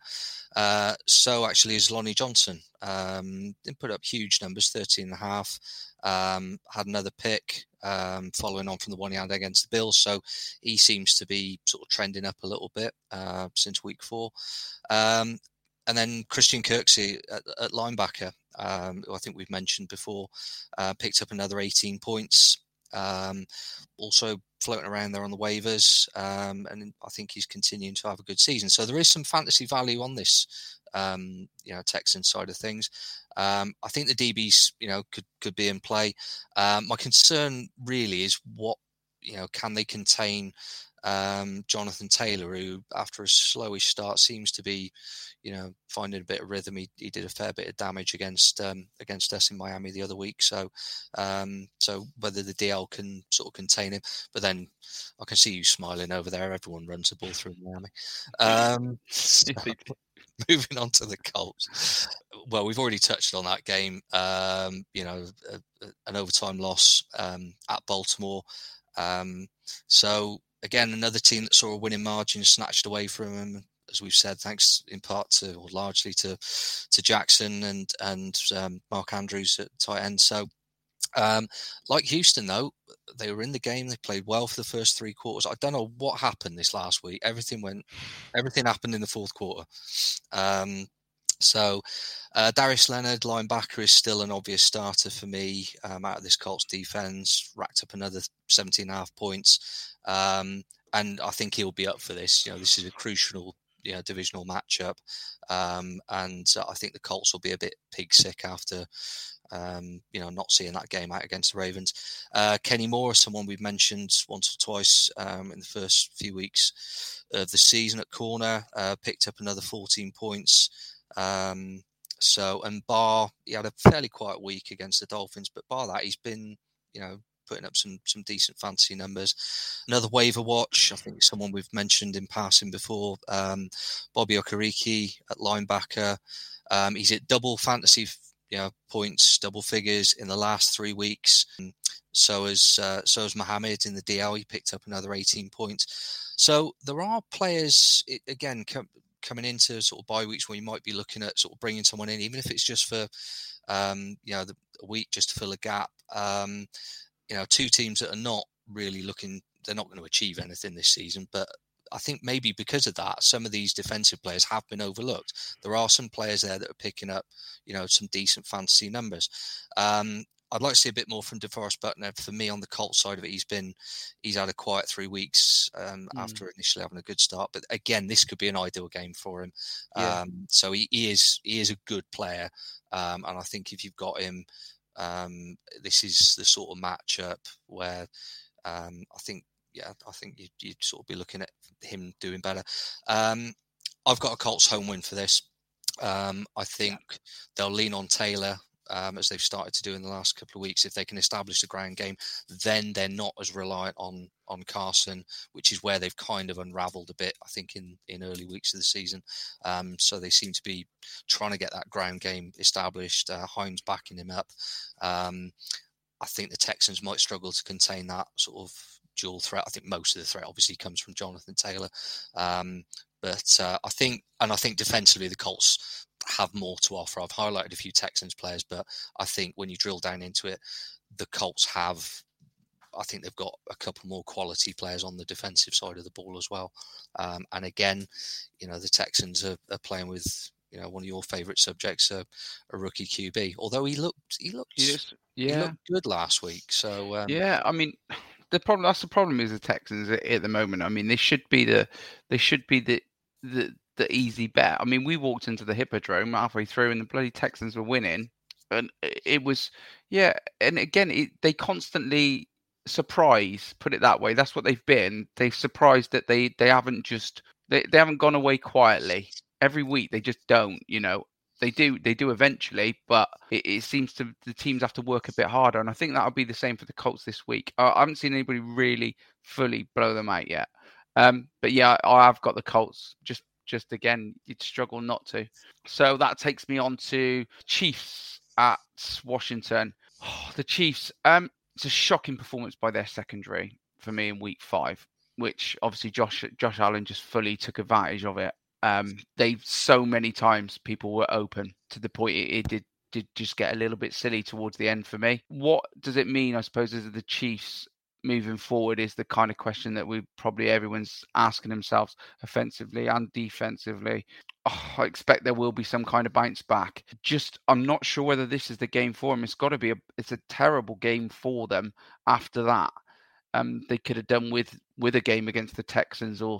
So actually is Lonnie Johnson. Didn't put up huge numbers, 13.5. Had another pick following on from the one he had against the Bills. So he seems to be sort of trending up a little bit since week 4. And then Christian Kirksey at linebacker, who I think we've mentioned before, picked up another 18 points. Also floating around there on the waivers, and I think he's continuing to have a good season. So there is some fantasy value on this, Texan side of things. I think the DBs, could be in play. My concern really is what, can they contain Jonathan Taylor, who after a slowish start seems to be, finding a bit of rhythm. He did a fair bit of damage against us in Miami the other week. So whether the DL can sort of contain him, but then I can see you smiling over there. Everyone runs the ball through Miami. Moving on to the Colts. Well, we've already touched on that game. An overtime loss at Baltimore. So again, another team that saw a winning margin snatched away from them, as we've said, thanks in part to, or largely to Jackson and Mark Andrews at tight end. So, like Houston, though, they were in the game. They played well for the first 3 quarters. I don't know what happened this last week. Everything happened in the fourth quarter. So Darius Leonard, linebacker, is still an obvious starter for me out of this Colts defense. Racked up another 17.5 points. And I think he'll be up for this. This is a crucial divisional matchup. And I think the Colts will be a bit pig sick after not seeing that game out against the Ravens. Kenny Moore, someone we've mentioned once or twice in the first few weeks of the season at corner, picked up another 14 points. And Barr, he had a fairly quiet week against the Dolphins, but bar that, he's been, putting up some decent fantasy numbers. Another waiver watch, I think someone we've mentioned in passing before, Bobby Okereke at linebacker. He's at double fantasy points, double figures in the last 3 weeks. So is Mohammed in the DL. He picked up another 18 points. So there are players, coming into sort of bye weeks where you might be looking at sort of bringing someone in, even if it's just for a week, just to fill a gap. 2 teams that are not really looking, they're not going to achieve anything this season, but I think maybe because of that, some of these defensive players have been overlooked. There are some players there that are picking up, some decent fantasy numbers. I'd like to see a bit more from DeForest Buckner. For me, on the Colts side of it, he's had a quiet 3 weeks after initially having a good start. But again, this could be an ideal game for him. Yeah. So he is a good player, and I think if you've got him, this is the sort of matchup where I think you'd sort of be looking at him doing better. I've got a Colts home win for this. I think they'll lean on Taylor, as they've started to do in the last couple of weeks. If they can establish the ground game, then they're not as reliant on Carson, which is where they've kind of unraveled a bit, I think, in early weeks of the season. So they seem to be trying to get that ground game established. Hines backing him up. I think the Texans might struggle to contain that sort of dual threat. I think most of the threat obviously comes from Jonathan Taylor. But I think defensively the Colts have more to offer. I've highlighted a few Texans players, but I think when you drill down into it, the Colts I think they've got a couple more quality players on the defensive side of the ball as well. And again, the Texans are playing with, one of your favourite subjects, a rookie QB. Although he looked good last week. So yeah, I mean, the problem is the Texans at the moment. I mean, they should be the easy bet. I mean, we walked into the Hippodrome halfway through, and the bloody Texans were winning, and it was And again, they constantly surprise. Put it that way. That's what they've been. They've surprised that they haven't just they haven't gone away quietly. Every week they just don't. They do eventually, but it seems the teams have to work a bit harder, and I think that'll be the same for the Colts this week. I haven't seen anybody really fully blow them out yet. But yeah, I have got the Colts. Just again, you'd struggle not to. So that takes me on to Chiefs at Washington. The Chiefs, it's a shocking performance by their secondary for me in week 5, which obviously Josh Allen just fully took advantage of it. So many times people were open to the point it did just get a little bit silly towards the end for me. What does it mean, I suppose, as the Chiefs moving forward is the kind of question that everyone's asking themselves, offensively and defensively. I expect there will be some kind of bounce back. I'm not sure whether this is the game for them. It's a terrible game for them after that. They could have done with a game against the Texans or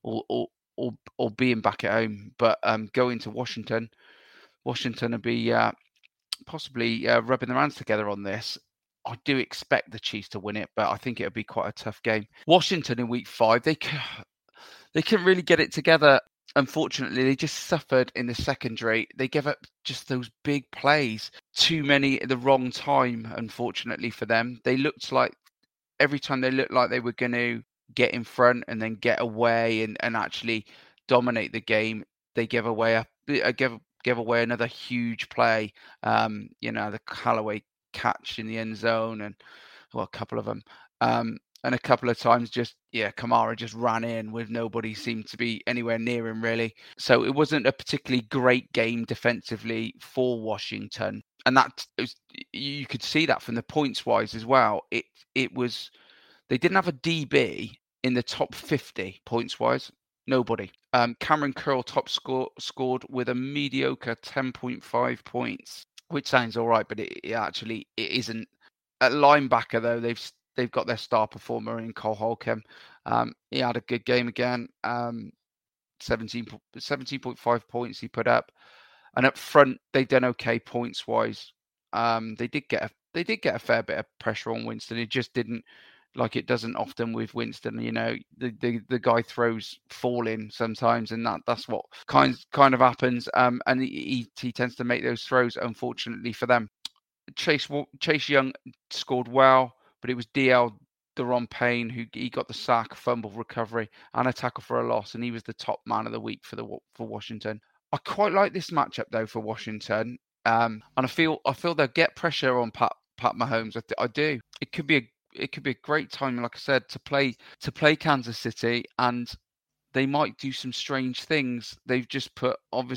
being back at home, but going to Washington will be possibly rubbing their hands together on this. I do expect the Chiefs to win it, but I think it'll be quite a tough game. Washington in week 5, they couldn't really get it together. Unfortunately, they just suffered in the secondary. They gave up just those big plays, too many at the wrong time, unfortunately for them. They looked like, every time they looked like they were going to get in front and then get away and actually dominate the game, they gave away another huge play. The Callaway catch in the end zone, and a couple of them. And a couple of times Kamara just ran in with nobody seemed to be anywhere near him, really. So it wasn't a particularly great game defensively for Washington. And you could see that from the points wise as well. It was, they didn't have a DB in the top 50 points wise. Nobody. Cameron Curl scored with a mediocre 10.5 points, which sounds all right, but it isn't. At linebacker though, they've got their star performer in Cole Holcomb. He had a good game again. 17.5 points he put up, and up front they done okay points wise. They did get a fair bit of pressure on Winston. It just didn't, like it doesn't often with Winston. The guy throws falling sometimes, and that's what kind of happens. And he tends to make those throws, unfortunately for them. Chase Young scored well, but it was DL Deron Payne who he got the sack, fumble recovery, and a tackle for a loss, and he was the top man of the week for Washington. I quite like this matchup though for Washington, and I feel they'll get pressure on Pat Mahomes. I do. It could be a great time, like I said, to play Kansas City, and they might do some strange things. They've just put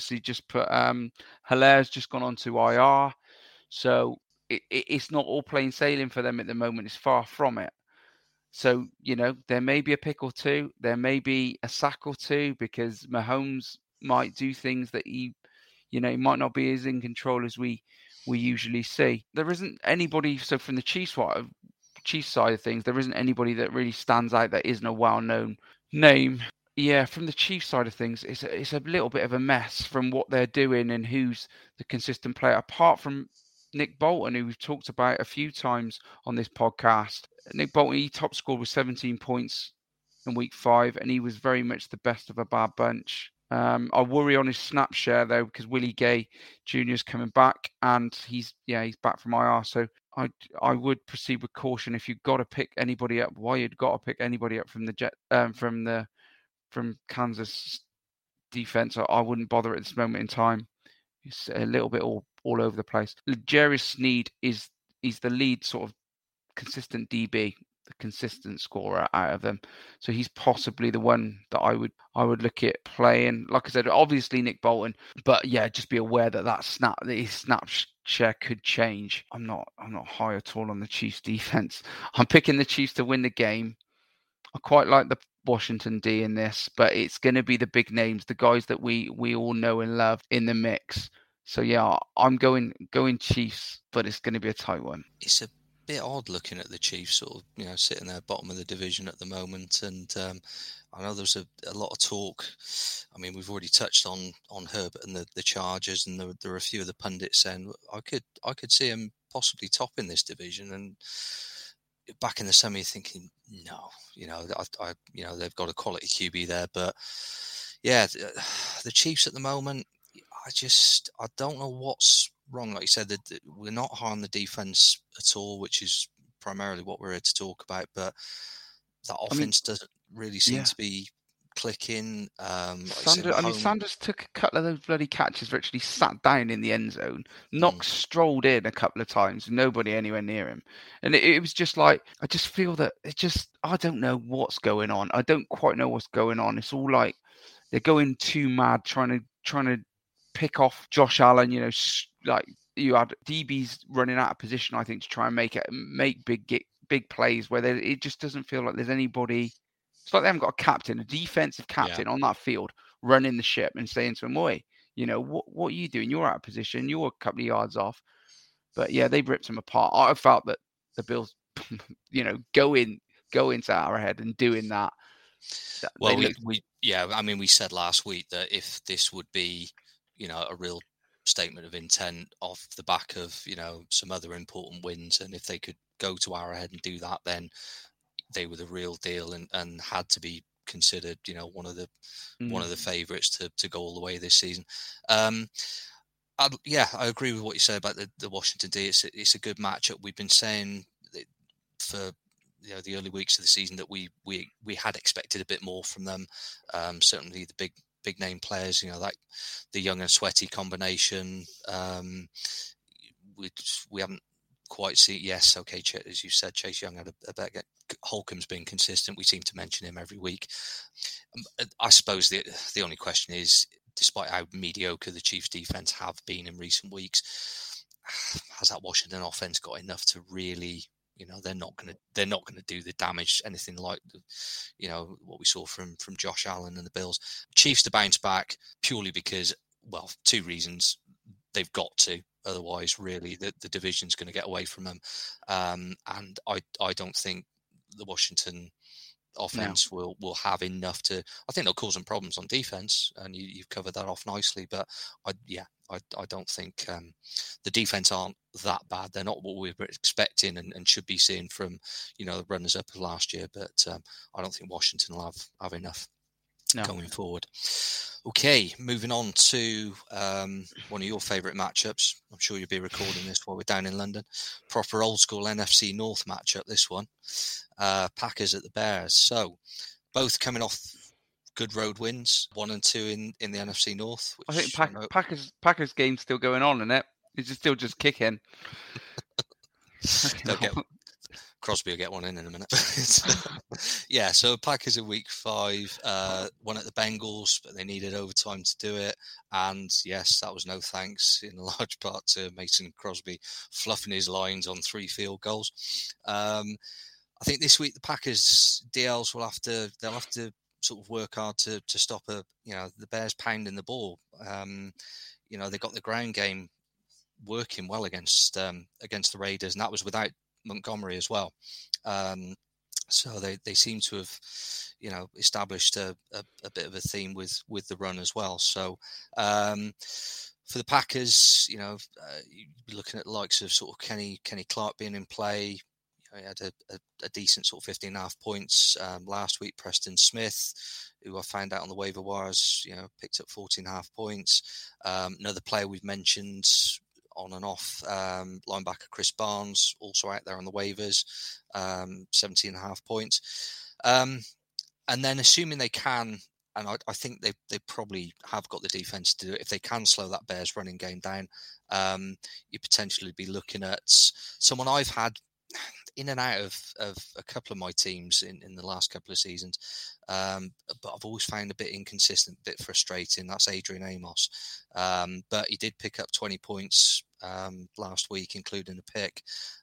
Hilaire's just gone on to IR, so it's not all plain sailing for them at the moment. It's far from it. So, there may be a pick or two. There may be a sack or two, because Mahomes might do things that he might not be as in control as we usually see. There isn't anybody, so from the Chiefs side of things, there isn't anybody that really stands out that isn't a well-known name. Yeah, from the Chiefs side of things, it's a little bit of a mess from what they're doing and who's the consistent player, apart from Nick Bolton, who we've talked about a few times on this podcast. Nick Bolton, he top scored with 17 points in week 5, and he was very much the best of a bad bunch. I worry on his snap share though, because Willie Gay Jr. is coming back, and he's back from IR. So I would proceed with caution. If you've got to pick anybody up, you'd got to pick anybody up from the from Kansas defense, I wouldn't bother at this moment in time. It's a little bit all over the place. L'Jarius Sneed is the lead sort of consistent DB, the consistent scorer out of them. So he's possibly the one that I would look at playing. Like I said, obviously Nick Bolton, but yeah, just be aware that his snap share could change. I'm not high at all on the Chiefs defense. I'm picking the Chiefs to win the game. I quite like the Washington D in this, but it's going to be the big names, the guys that we all know and love in the mix. So yeah, I'm going Chiefs, but it's going to be a tight one. It's a bit odd looking at the Chiefs sort of, sitting there bottom of the division at the moment. And I know there's a lot of talk. I mean, we've already touched on Herbert and the Chargers, and there are a few of the pundits saying I could see him possibly topping this division. And back in the summer, you're thinking, no, they've got a quality QB there. But yeah, the Chiefs at the moment, I don't know what's wrong. Like you said, that we're not high on the defense at all, which is primarily what we're here to talk about. But that offense doesn't really seem to be clicking. Sanders took a couple of those bloody catches, virtually sat down in the end zone. Knox strolled in a couple of times, nobody anywhere near him. And it was just like, I just feel that I don't know what's going on. I don't quite know what's going on. It's all like they're going too mad, trying to pick off Josh Allen. Like you had DBs running out of position, I think, to try and make big plays where it just doesn't feel like there's anybody. It's like they haven't got a captain, a defensive captain on that field running the ship and saying to him, "Oi, what are you doing? You're out of position. You're a couple of yards off." But yeah, they ripped him apart. I felt that the Bills, going into Arrowhead and doing that. Well, we said last week that if this would be, a real statement of intent off the back of, some other important wins, and if they could go to Arrowhead and do that, then they were the real deal and had to be considered, one of the favourites to go all the way this season. I agree with what you say about the Washington D. It's a good matchup. We've been saying for the early weeks of the season that we had expected a bit more from them. Certainly the big name players, like the Young and Sweaty combination. We haven't quite seen. Yes, okay. As you said, Chase Young had a better. Holcomb's been consistent. We seem to mention him every week. I suppose the only question is, despite how mediocre the Chiefs' defense have been in recent weeks, has that Washington offense got enough to really? They're not going to do the damage, anything like what we saw from Josh Allen and the Bills. Chiefs to bounce back purely because, well, two reasons. They've got to, otherwise, really, the division's going to get away from them. And I don't think the Washington offense will have enough to. I think they'll cause some problems on defense, and you've covered that off nicely. But I don't think the defense aren't that bad. They're not what we were expecting and should be seeing from the runners up of last year. But I don't think Washington will have enough going forward. Okay, moving on to one of your favourite matchups. I'm sure you'll be recording this while we're down in London. Proper old school NFC North matchup, this one. Packers at the Bears. So, both coming off good road wins, 1 and 2 in the NFC North. I think Packers game's still going on, isn't it? It's still just kicking. Crosby will get one in a minute. So Packers in week 5, won at the Bengals, but they needed overtime to do it. And yes, that was no thanks in large part to Mason Crosby fluffing his lines on 3 field goals. I think this week the Packers DLs they'll have to sort of work hard to stop the Bears pounding the ball. They got the ground game working well against the Raiders, and that was without Montgomery as well. So they seem to have, established a bit of a theme with the run as well. So for the Packers, you'd be looking at the likes of sort of Kenny Clark being in play. He had a decent sort of 15.5 points last week. Preston Smith, who I found out on the waiver wires, picked up 14.5 points. Another player we've mentioned on and off, linebacker Chris Barnes, also out there on the waivers, 17.5 points. And then assuming they can, and I think they probably have got the defense to do it, if they can slow that Bears running game down, you potentially be looking at someone I've had in and out of a couple of my teams in the last couple of seasons, but I've always found a bit inconsistent, a bit frustrating. That's Adrian Amos, but he did pick up 20 points last week, including a pick.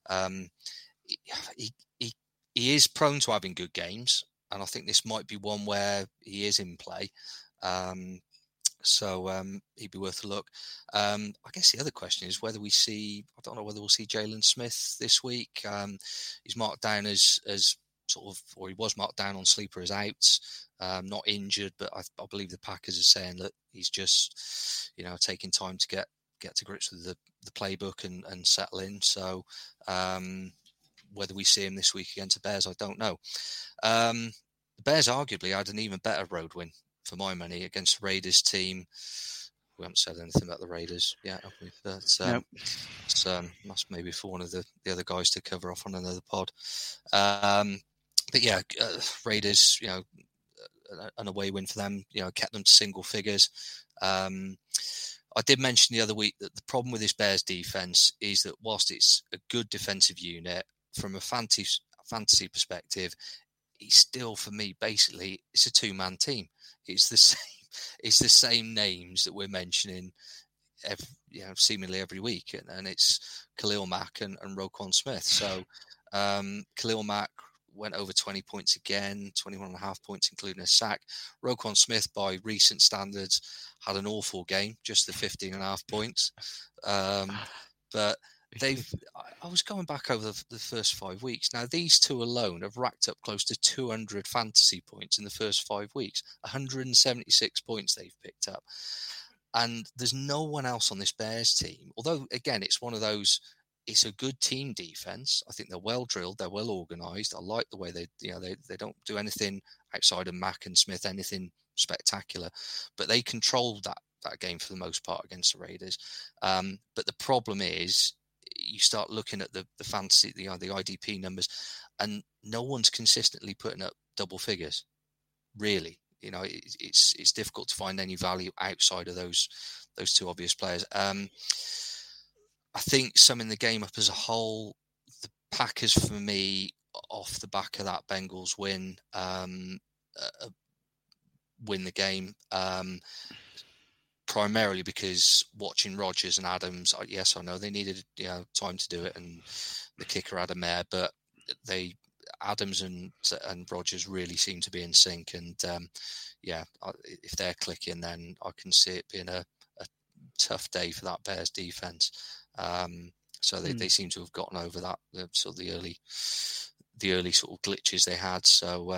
He is prone to having good games, and I think this might be one where he is in play. So he'd be worth a look. I guess the other question is whether we see, I don't know whether we'll see Jalen Smith this week. He's marked down as sort of, or he was marked down on sleeper as out, not injured, but I believe the Packers are saying that he's just, taking time to get to grips with the playbook and settle in. So whether we see him this week against the Bears, I don't know. The Bears arguably had an even better road win for my money against the Raiders team. We haven't said anything about the Raiders yet, have we? But that's maybe for one of the other guys to cover off on another pod. Raiders, an away win for them, kept them to single figures. I did mention the other week that the problem with this Bears defense is that whilst it's a good defensive unit, from a fantasy perspective, it's still, for me, basically, it's a 2-man team. It's the same names that we're mentioning seemingly every week, and it's Khalil Mack and Roquan Smith. So Khalil Mack went over 20 points again, 21.5 points, including a sack. Roquan Smith, by recent standards, had an awful game, just the 15.5 points. But I was going back over the first 5 weeks. Now, these two alone have racked up close to 200 fantasy points in the first 5 weeks. 176 points they've picked up. And there's no one else on this Bears team. Although, again, it's one of those, it's a good team defense. I think they're well drilled, they're well organized. I like the way they don't do anything outside of Mack and Smith, anything spectacular, but they controlled that game for the most part against the Raiders. But the problem is, you start looking at the fantasy, the IDP numbers, and no one's consistently putting up double figures. Really, it's difficult to find any value outside of those two obvious players. I think summing the game up as a whole, the Packers for me, off the back of that Bengals win, win the game. Primarily because watching Rodgers and Adams, yes, I know they needed time to do it, and the kicker had a mare, but Adams and Rodgers really seem to be in sync, and if they're clicking, then I can see it being a tough day for that Bears defense. So they seem to have gotten over that the early sort of glitches they had. So,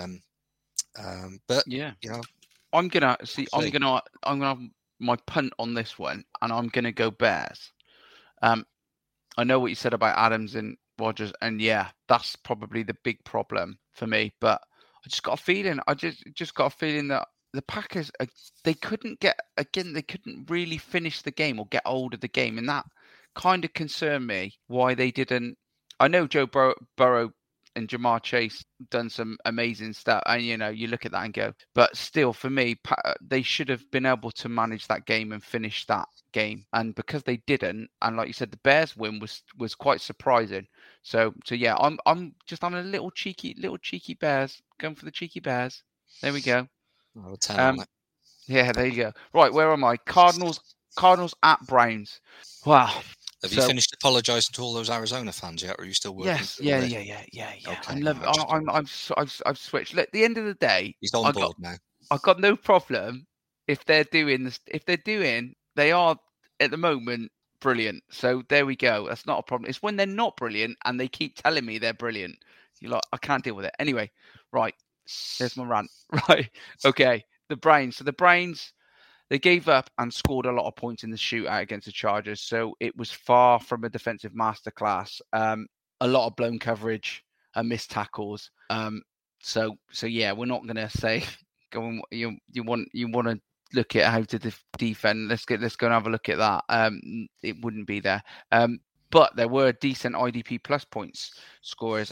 but yeah, I'm gonna have my punt on this one, and I'm gonna go Bears. I know what you said about Adams and Rodgers, and yeah, that's probably the big problem for me. But I just got a feeling. I just got a feeling that the Packers, they couldn't really finish the game or get hold of the game, and that kind of concerned me. Why they didn't? I know Joe Burrow and Jamar Chase done some amazing stuff, and you look at that and go, but still, for me, they should have been able to manage that game and finish that game, and because they didn't, and like you said, the Bears win was quite surprising. So yeah, I'm just on a little cheeky Bears, going for the cheeky Bears. There we go. Yeah, there you go. Right, where am I? Cardinals at Browns. Wow. Have you finished apologising to all those Arizona fans yet, or are you still working? Yes, yeah. Okay, I've switched. Look, at the end of the day, he's on board now. I've got no problem if they're doing this. If they're doing, they are at the moment brilliant. So there we go. That's not a problem. It's when they're not brilliant and they keep telling me they're brilliant. You're like, I can't deal with it. Anyway, right. There's my rant. Right. Okay. The Browns. So the Browns, they gave up and scored a lot of points in the shootout against the Chargers. So it was far from a defensive masterclass. A lot of blown coverage and missed tackles. So yeah, we're not going to say go on. You want to look at how to defend. Let's go and have a look at that. It wouldn't be there. But there were decent IDP plus points scorers.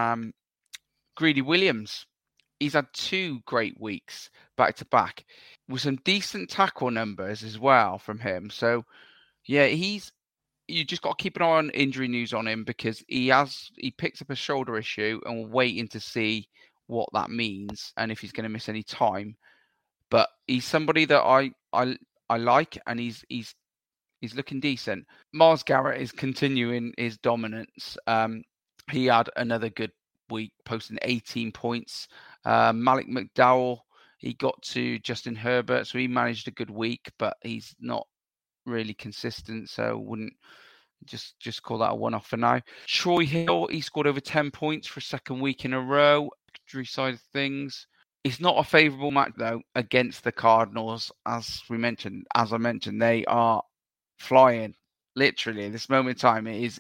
Greedy Williams. He's had 2 great weeks back to back with some decent tackle numbers as well from him. So, yeah, you just got to keep an eye on injury news on him, because he picks up a shoulder issue, and we're waiting to see what that means and if he's going to miss any time. But he's somebody that I like, and he's looking decent. Myles Garrett is continuing his dominance. He had another good week, posting 18 points. Malik McDowell, he got to Justin Herbert, so he managed a good week, but he's not really consistent, so wouldn't just call that a one-off for now. Troy Hill, he scored over 10 points for a second week in a row. Victory side of things. It's not a favourable match, though, against the Cardinals. As I mentioned, they are flying. Literally, at this moment in time, it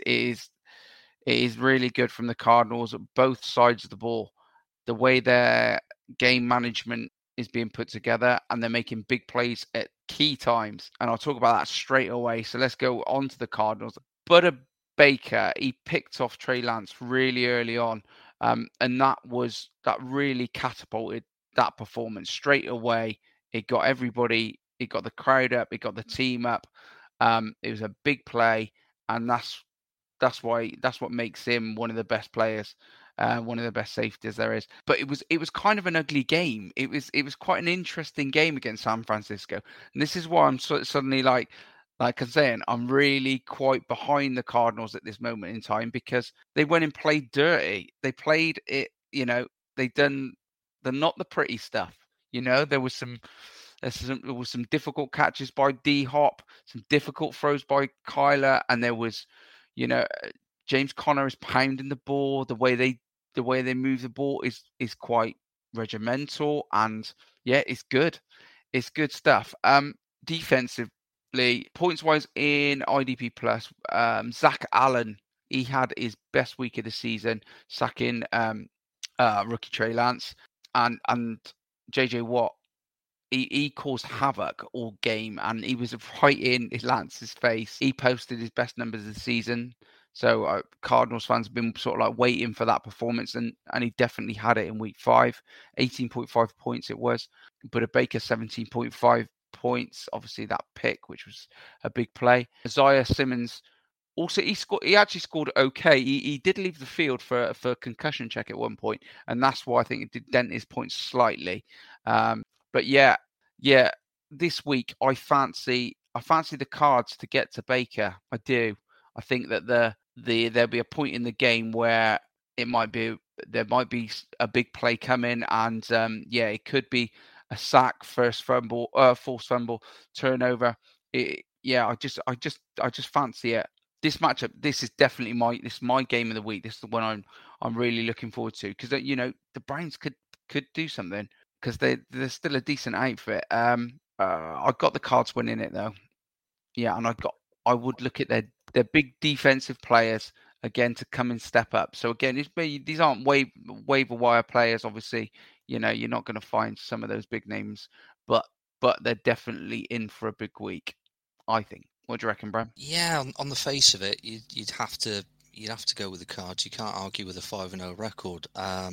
is really good from the Cardinals at both sides of the ball. The way their game management is being put together, and they're making big plays at key times. And I'll talk about that straight away. So let's go on to the Cardinals. Butter Baker, he picked off Trey Lance really early on. And that really catapulted that performance straight away. It got everybody, it got the crowd up, it got the team up. It was a big play, and that's what makes him one of the best players, one of the best safeties there is. But it was kind of an ugly game. It was quite an interesting game against San Francisco, and this is why I'm suddenly like I'm saying, I'm really quite behind the Cardinals at this moment in time, because they went and played dirty. They played it, they're not the pretty stuff. There was some difficult catches by D-Hop, some difficult throws by Kyler, and there was, James Conner is pounding the ball. The way they move the ball is quite regimental, and yeah, it's good. It's good stuff. Defensively, points wise in IDP plus, Zach Allen, he had his best week of the season, sacking rookie Trey Lance, and JJ Watt. He caused havoc all game, and he was right in Lance's face. He posted his best numbers of the season. So Cardinals fans have been sort of like waiting for that performance, and he definitely had it in week 5. 18.5 points it was. But Baker 17.5 points. Obviously that pick, which was a big play. Isaiah Simmons also he actually scored okay. He did leave the field for concussion check at one point, and that's why I think it did dent his points slightly. But yeah, this week I fancy the Cards to get to Baker. I do. I think that there'll be a point in the game where there might be a big play coming, and it could be a sack, forced fumble, turnover. I just fancy it. This matchup, this is definitely my game of the week. This is the one I'm really looking forward to, because the Browns could do something, because they're still a decent outfit. I've got the Cards winning it though. Yeah, and I would look at their big defensive players again to come and step up. So again, these aren't waiver wire players. Obviously, you're not going to find some of those big names, but they're definitely in for a big week, I think. What do you reckon, Bram? Yeah, on the face of it, you'd have to go with the Cards. You can't argue with a 5-0 record.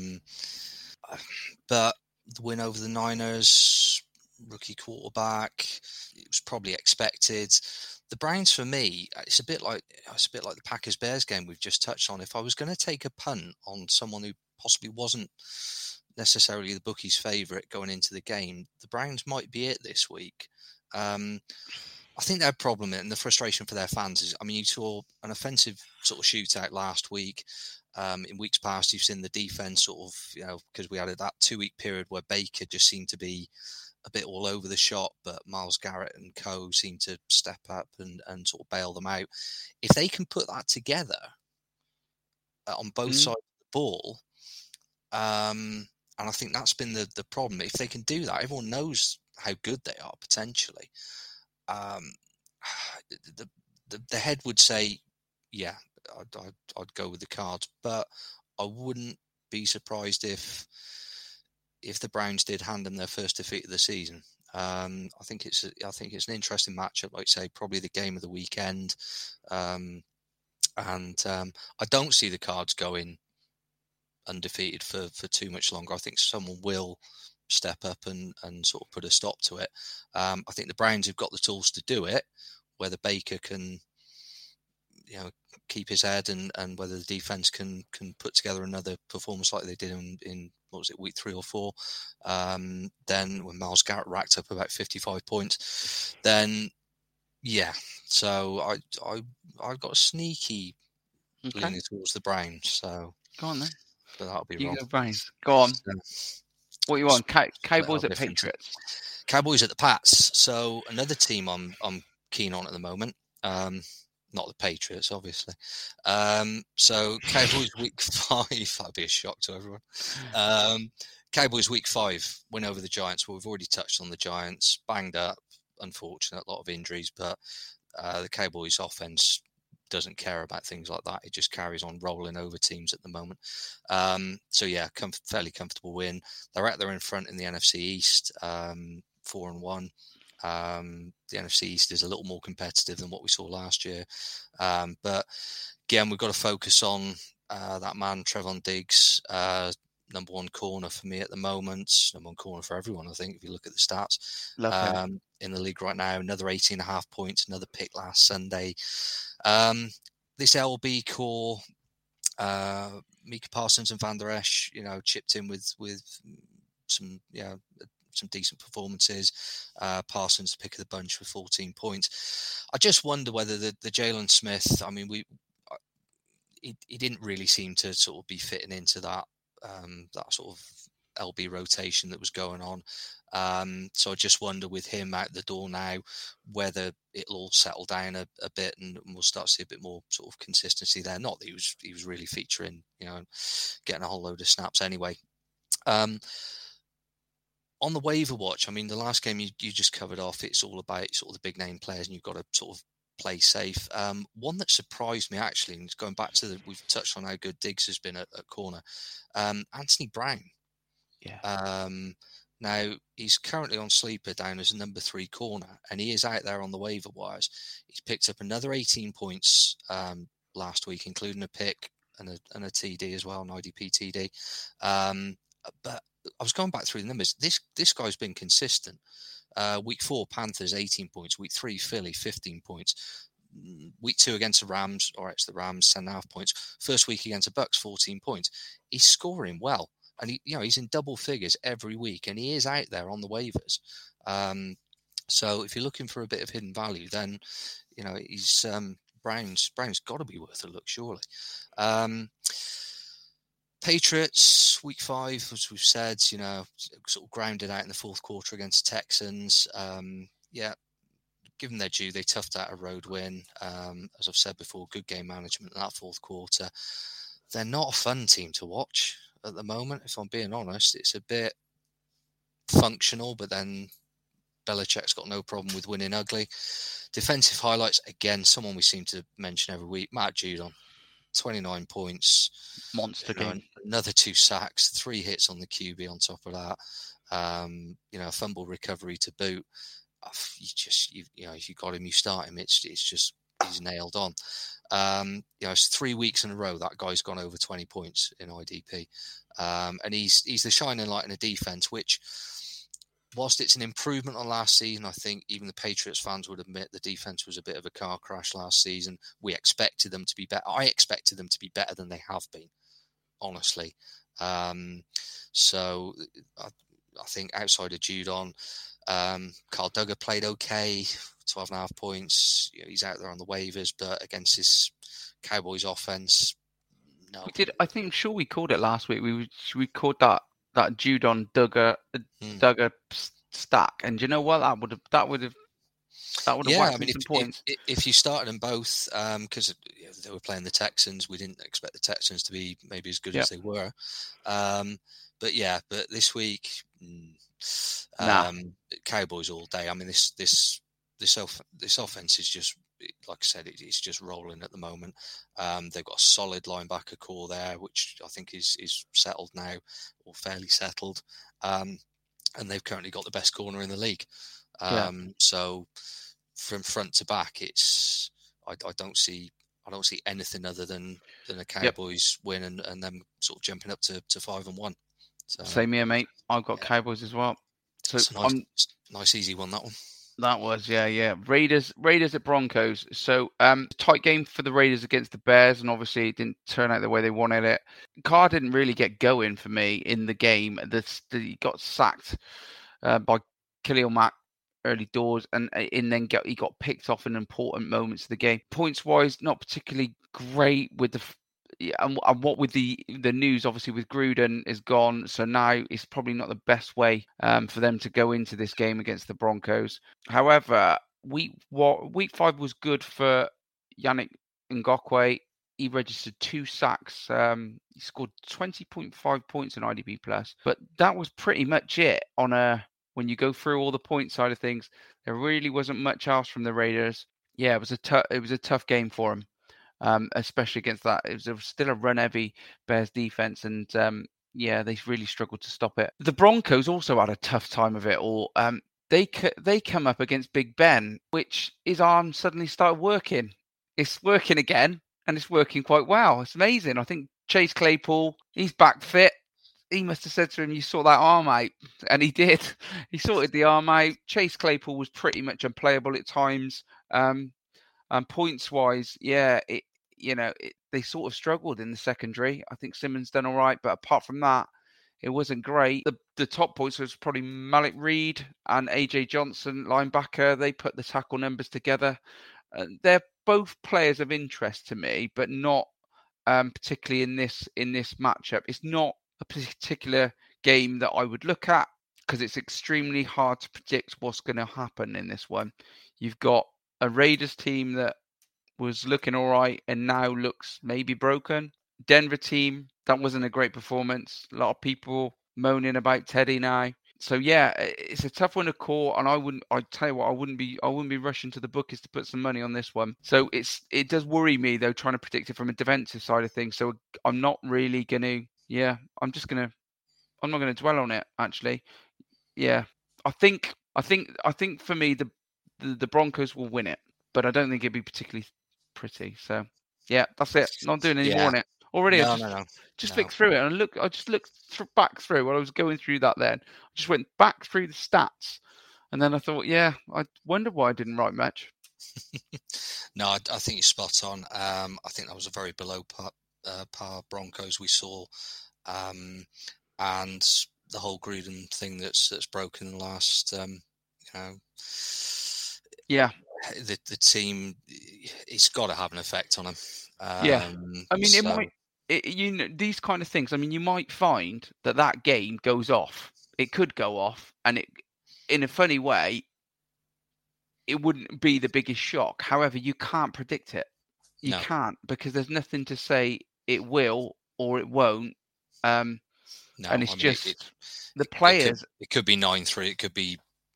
But the win over the Niners, rookie quarterback, it was probably expected. The Browns, for me, it's a bit like the Packers-Bears game we've just touched on. If I was going to take a punt on someone who possibly wasn't necessarily the bookie's favourite going into the game, the Browns might be it this week. I think their problem and the frustration for their fans is, you saw an offensive sort of shootout last week. In weeks past, you've seen the defense sort of, because we had that 2-week period where Baker just seemed to be a bit all over the shop, but Myles Garrett and co seemed to step up and sort of bail them out. If they can put that together on both sides of the ball, and I think that's been the problem. If they can do that, everyone knows how good they are potentially. The head would say, yeah, I'd go with the Cards, but I wouldn't be surprised if the Browns did hand them their first defeat of the season. I think it's an interesting matchup. Like I say, probably the game of the weekend, and I don't see the Cards going undefeated for too much longer. I think someone will step up and sort of put a stop to it. I think the Browns have got the tools to do it. Whether Baker can, keep his head and whether the defense can put together another performance like they did in what was it, week 3 or 4, then when Myles Garrett racked up about 55 points, then yeah. So I've got a sneaky leaning towards the Browns. So go on then. But that'll be you wrong. Go Browns. Go on. What you want? Cowboys at Patriots. Cowboys at the Pats. So another team I'm keen on at the moment. Not the Patriots, obviously. So Cowboys week 5. That'd be a shock to everyone. Cowboys week 5 win over the Giants. Well, we've already touched on the Giants. Banged up, unfortunate, a lot of injuries, but the Cowboys offense doesn't care about things like that. It just carries on rolling over teams at the moment. So yeah, fairly comfortable win. They're out there in front in the NFC East, 4-1. The NFC East is a little more competitive than what we saw last year. But again, we've got to focus on that man, Trevon Diggs, number 1 corner for me at the moment. Number 1 corner for everyone, I think, if you look at the stats. In the league right now. Another 18.5 points, another pick last Sunday. This LB core, Micah Parsons and Van Der Esch, chipped in with some decent performances. Parsons pick of the bunch with 14 points. I just wonder whether the Jalen Smith, he didn't really seem to sort of be fitting into that sort of LB rotation that was going on. So I just wonder with him out the door now, whether it'll all settle down a bit and we'll start to see a bit more sort of consistency there. Not that he was really featuring, getting a whole load of snaps anyway. On the waiver watch, the last game you just covered off, it's all about sort of the big name players, and you've got to sort of play safe. One that surprised me, actually, and going back to we've touched on how good Diggs has been at corner. Anthony Brown. Yeah. Now, he's currently on sleeper down as a number 3 corner, and he is out there on the waiver wires. He's picked up another 18 points last week, including a pick and a TD as well, an IDP TD. But I was going back through the numbers. This guy's been consistent. Week 4, Panthers, 18 points. Week 3, Philly, 15 points. Week 2 against the Rams, or it's the Rams, 10.5 points. First week against the Bucks, 14 points. He's scoring well. And he's in double figures every week, and he is out there on the waivers. So if you're looking for a bit of hidden value, then he's Brown's got to be worth a look, surely. Patriots week 5, as we've said, sort of grounded out in the fourth quarter against Texans. Given their due, they toughed out a road win. As I've said before, good game management in that fourth quarter. They're not a fun team to watch at the moment, if I'm being honest. It's a bit functional, but then Belichick's got no problem with winning ugly. Defensive highlights, again, someone we seem to mention every week, Matt Judon, 29 points. Monster game. Another 2 sacks, 3 hits on the QB on top of that. A fumble recovery to boot. If you got him, you start him. It's just, he's nailed on. It's 3 weeks in a row that guy's gone over 20 points in IDP. And he's the shining light in a defense, which, whilst it's an improvement on last season, I think even the Patriots fans would admit the defense was a bit of a car crash last season. We expected them to be better. I expected them to be better than they have been, honestly. So I think outside of Judon, Carl Duggar played okay, 12.5 points. He's out there on the waivers, but against this Cowboys offense, no. We did. I'm sure we called it last week. We called that Judon Duggar stack, and you know what? That would have whacked some points. If you started them both, because they were playing the Texans, we didn't expect the Texans to be maybe as good as they were. But this week, Cowboys all day. I mean, this offense is just, like I said, it's just rolling at the moment. They've got a solid linebacker core there, which I think is settled now, or fairly settled. And they've currently got the best corner in the league. So from front to back, it's I don't see anything other than a Cowboys win and them sort of jumping up to 5-1. So, same here, mate. I've got Cowboys as well. So it's a nice easy one, that one. That was, yeah. Raiders at Broncos. So tight game for the Raiders against the Bears, and obviously it didn't turn out the way they wanted it. Carr didn't really get going for me in the game. He got sacked by Khalil Mack early doors, and then he got picked off in important moments of the game. Points wise, not particularly great with and what with the news, obviously, with Gruden is gone, so now it's probably not the best way for them to go into this game against the Broncos. However, week 5 was good for Yannick Ngakoue. He registered 2 sacks. He scored 20.5 points in IDP plus, but that was pretty much it. When you go through all the point side of things, there really wasn't much else from the Raiders. Yeah, it was a tough game for him. Especially against that. It was still a run-heavy Bears defense, and they really struggled to stop it. The Broncos also had a tough time of it all. They come up against Big Ben, which his arm suddenly started working. It's working again, and it's working quite well. It's amazing. I think Chase Claypool, he's back fit. He must have said to him, "You sort that arm out," and he did. He sorted the arm out. Chase Claypool was pretty much unplayable at times. And points wise, they sort of struggled in the secondary. I think Simmons done all right, but apart from that, it wasn't great. The top points was probably Malik Reed and AJ Johnson, linebacker. They put the tackle numbers together. They're both players of interest to me, but not particularly in this matchup. It's not a particular game that I would look at because it's extremely hard to predict what's going to happen in this one. You've got a Raiders team that was looking all right and now looks maybe broken. Denver team, that wasn't a great performance. A lot of people moaning about Teddy now. So yeah, it's a tough one to call, and I'd tell you what, I wouldn't be rushing to the bookies to put some money on this one. So it does worry me though, trying to predict it from a defensive side of things. So I'm not really gonna, I'm not gonna dwell on it actually. Yeah, I think for me the Broncos will win it, but I don't think it'd be particularly pretty. So yeah, that's it. Not doing any more on it. Already, I just flicked through it and I just looked back through while I was going through that. Then I just went back through the stats, and then I thought, I wonder why I didn't write much. No, I think you're spot on. I think that was a very below par Broncos we saw, and the whole Gruden thing that's broken in the last, the team, it's got to have an effect on them. I mean, it might. These kind of things. I mean, you might find that game goes off. It could go off, and it, in a funny way, it wouldn't be the biggest shock. However, you can't predict it. You can't, because there's nothing to say it will or it won't. And it's the players. It could be 9-3. It could be,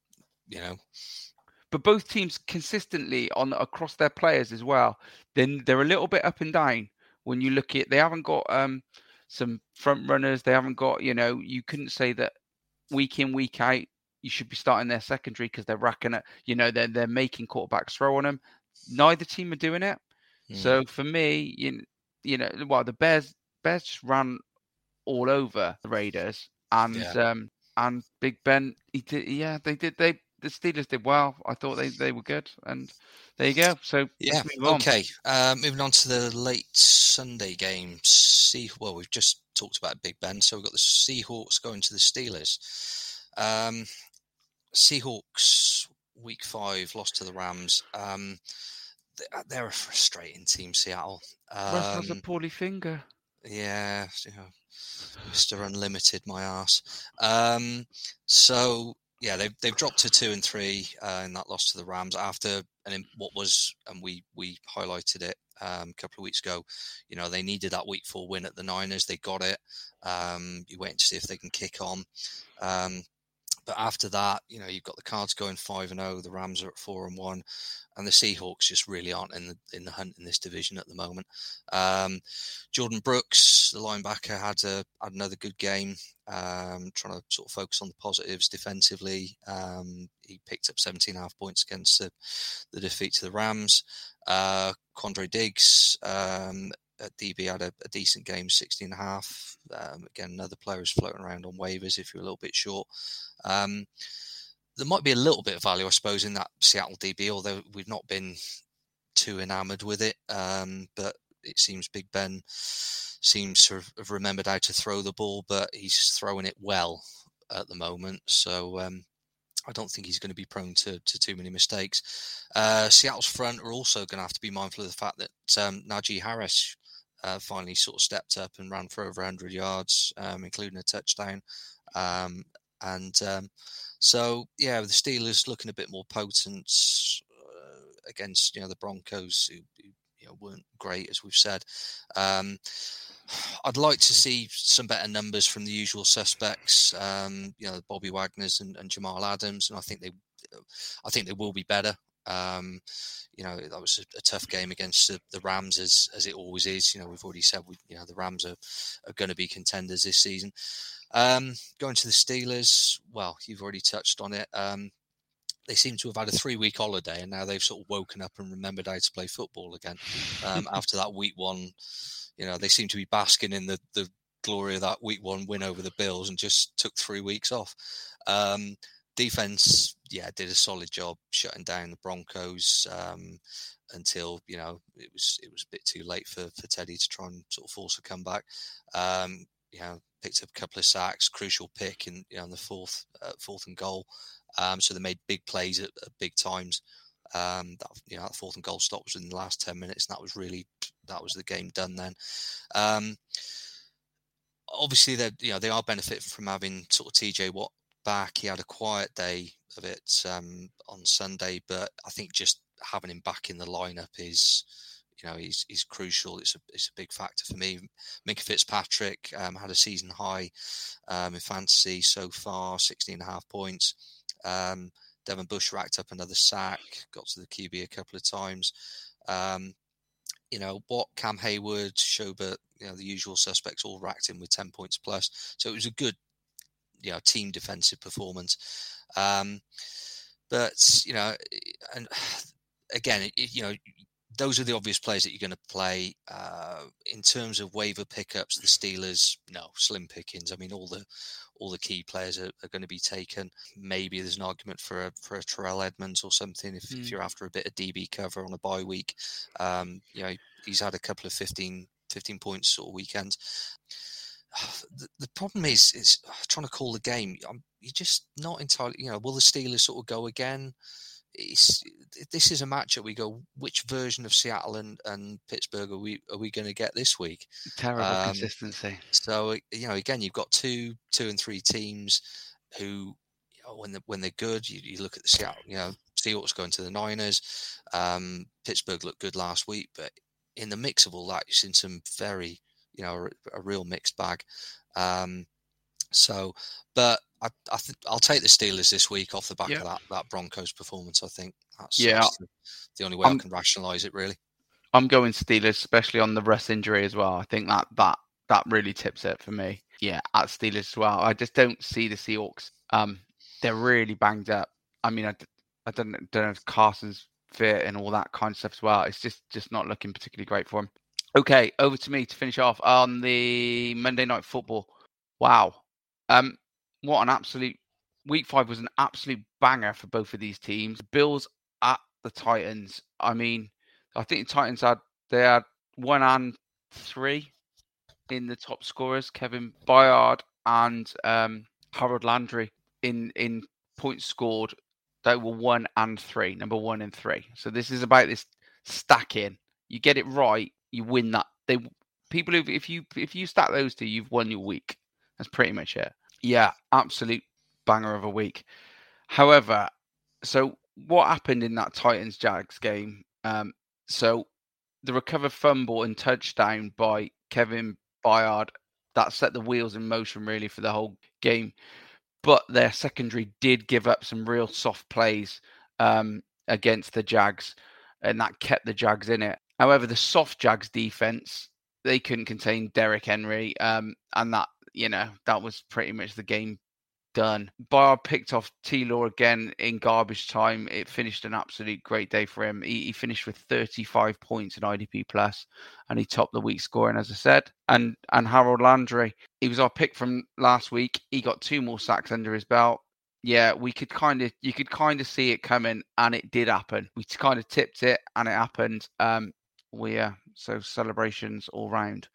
But both teams consistently across their players as well. Then they're a little bit up and down. When you look at, they haven't got some front runners. They haven't got, you couldn't say that week in, week out, you should be starting their secondary because they're racking it. They're making quarterbacks throw on them. Neither team are doing it. So for me, the Bears just ran all over the Raiders, and Big Ben, he did. Yeah, they did. The Steelers did well. I thought they were good, and there you go. So let's move on. Okay. Moving on to the late Sunday game. We've just talked about Big Ben, so we've got the Seahawks going to the Steelers. Seahawks week 5 lost to the Rams. They're a frustrating team, Seattle. Russ has a poorly finger. Yeah, Mr. Unlimited, my ass. So. Yeah, they've dropped to 2-3 in that loss to the Rams after and we highlighted it a couple of weeks ago. They needed that week 4 win at the Niners. They got it. You wait to see if they can kick on. But after that, you've got the Cards going 5-0. The Rams are at 4-1, and the Seahawks just really aren't in the hunt in this division at the moment. Jordan Brooks, the linebacker, had another good game. Trying to sort of focus on the positives defensively. He picked up 17.5 points against the defeat to the Rams. Quandre Diggs at DB had a decent game, 16.5. Again, another player is floating around on waivers if you're a little bit short. There might be a little bit of value, I suppose, in that Seattle DB, although we've not been too enamoured with it. But it seems Big Ben seems to have remembered how to throw the ball, but he's throwing it well at the moment. So I don't think he's going to be prone to too many mistakes. Seattle's front are also going to have to be mindful of the fact that Najee Harris finally sort of stepped up and ran for over 100 yards, including a touchdown. So, the Steelers looking a bit more potent against, the Broncos, who weren't great, as we've said. I'd like to see some better numbers from the usual suspects, Bobby Wagner's and Jamal Adams, and I think they will be better. That was a tough game against the Rams, as it always is. We've already said the Rams are going to be contenders this season. Going to the Steelers, well, you've already touched on it. They seem to have had a 3-week holiday, and now they've sort of woken up and remembered how to play football again. After that week 1, they seem to be basking in the glory of that week 1 win over the Bills and just took 3 weeks off. Defense, did a solid job shutting down the Broncos until it was a bit too late for Teddy to try and sort of force a comeback. Picked up a couple of sacks, crucial pick in the fourth and goal. So they made big plays at big times. That 4th and goal stop was in the last 10 minutes, and that was the game done then. Obviously, they are benefiting from having sort of TJ Watt back. He had a quiet day of it on Sunday, but I think just having him back in the lineup is he's crucial. It's a big factor for me. Minkah Fitzpatrick had a season high in fantasy so far, 16.5 points. Devin Bush racked up another sack, got to the QB a couple of times. What Cam Hayward, Schobert, the usual suspects all racked in with 10 points plus. So it was a good, team defensive performance. But, and again, those are the obvious players that you're going to play. In terms of waiver pickups, the Steelers, no, slim pickings. I mean, all the key players are going to be taken. Maybe there's an argument for a Terrell Edmonds or something if you're after a bit of DB cover on a bye week. He's had a couple of 15 points sort of weekends. The problem is trying to call the game. You're just not entirely. Will the Steelers sort of go again? This is a matchup we go, which version of Seattle and Pittsburgh are we going to get this week? Terrible consistency. So again, you've got two and three teams who, when they're good, you look at the Seattle, Seahawks going to the Niners. Pittsburgh looked good last week, but in the mix of all that, you've seen some very, a real mixed bag. But I'll take the Steelers this week off the back of that Broncos performance. I think that's the only way I can rationalise it, really. I'm going Steelers, especially on the Russ injury as well. I think that really tips it for me. Yeah, at Steelers as well. I just don't see the Seahawks. They're really banged up. I mean, I don't know if Carson's fit and all that kind of stuff as well. It's just not looking particularly great for him. Okay, over to me to finish off on the Monday Night Football. Wow. What an absolute week 5 was an absolute banger for both of these teams. Bills at the Titans. I mean, I think the Titans had 1 and 3 in the top scorers. Kevin Byard and Harold Landry in points scored. They were 1 and 3, number 1 and 3. So this is about this stacking. You get it right, you win that. If you stack those two, you've won your week. That's pretty much it. Yeah, absolute banger of a week. However, so what happened in that Titans-Jags game? So the recovered fumble and touchdown by Kevin Byard, that set the wheels in motion really for the whole game. But their secondary did give up some real soft plays against the Jags, and that kept the Jags in it. However, the soft Jags defense, they couldn't contain Derrick Henry, and that was pretty much the game done. Byard picked off T-Law again in garbage time. It finished an absolute great day for him. He finished with 35 points in IDP plus, and he topped the week scoring, as I said. And Harold Landry, he was our pick from last week. He got 2 more sacks under his belt. Yeah, you could kind of see it coming, and it did happen. We kind of tipped it, and it happened. So celebrations all round.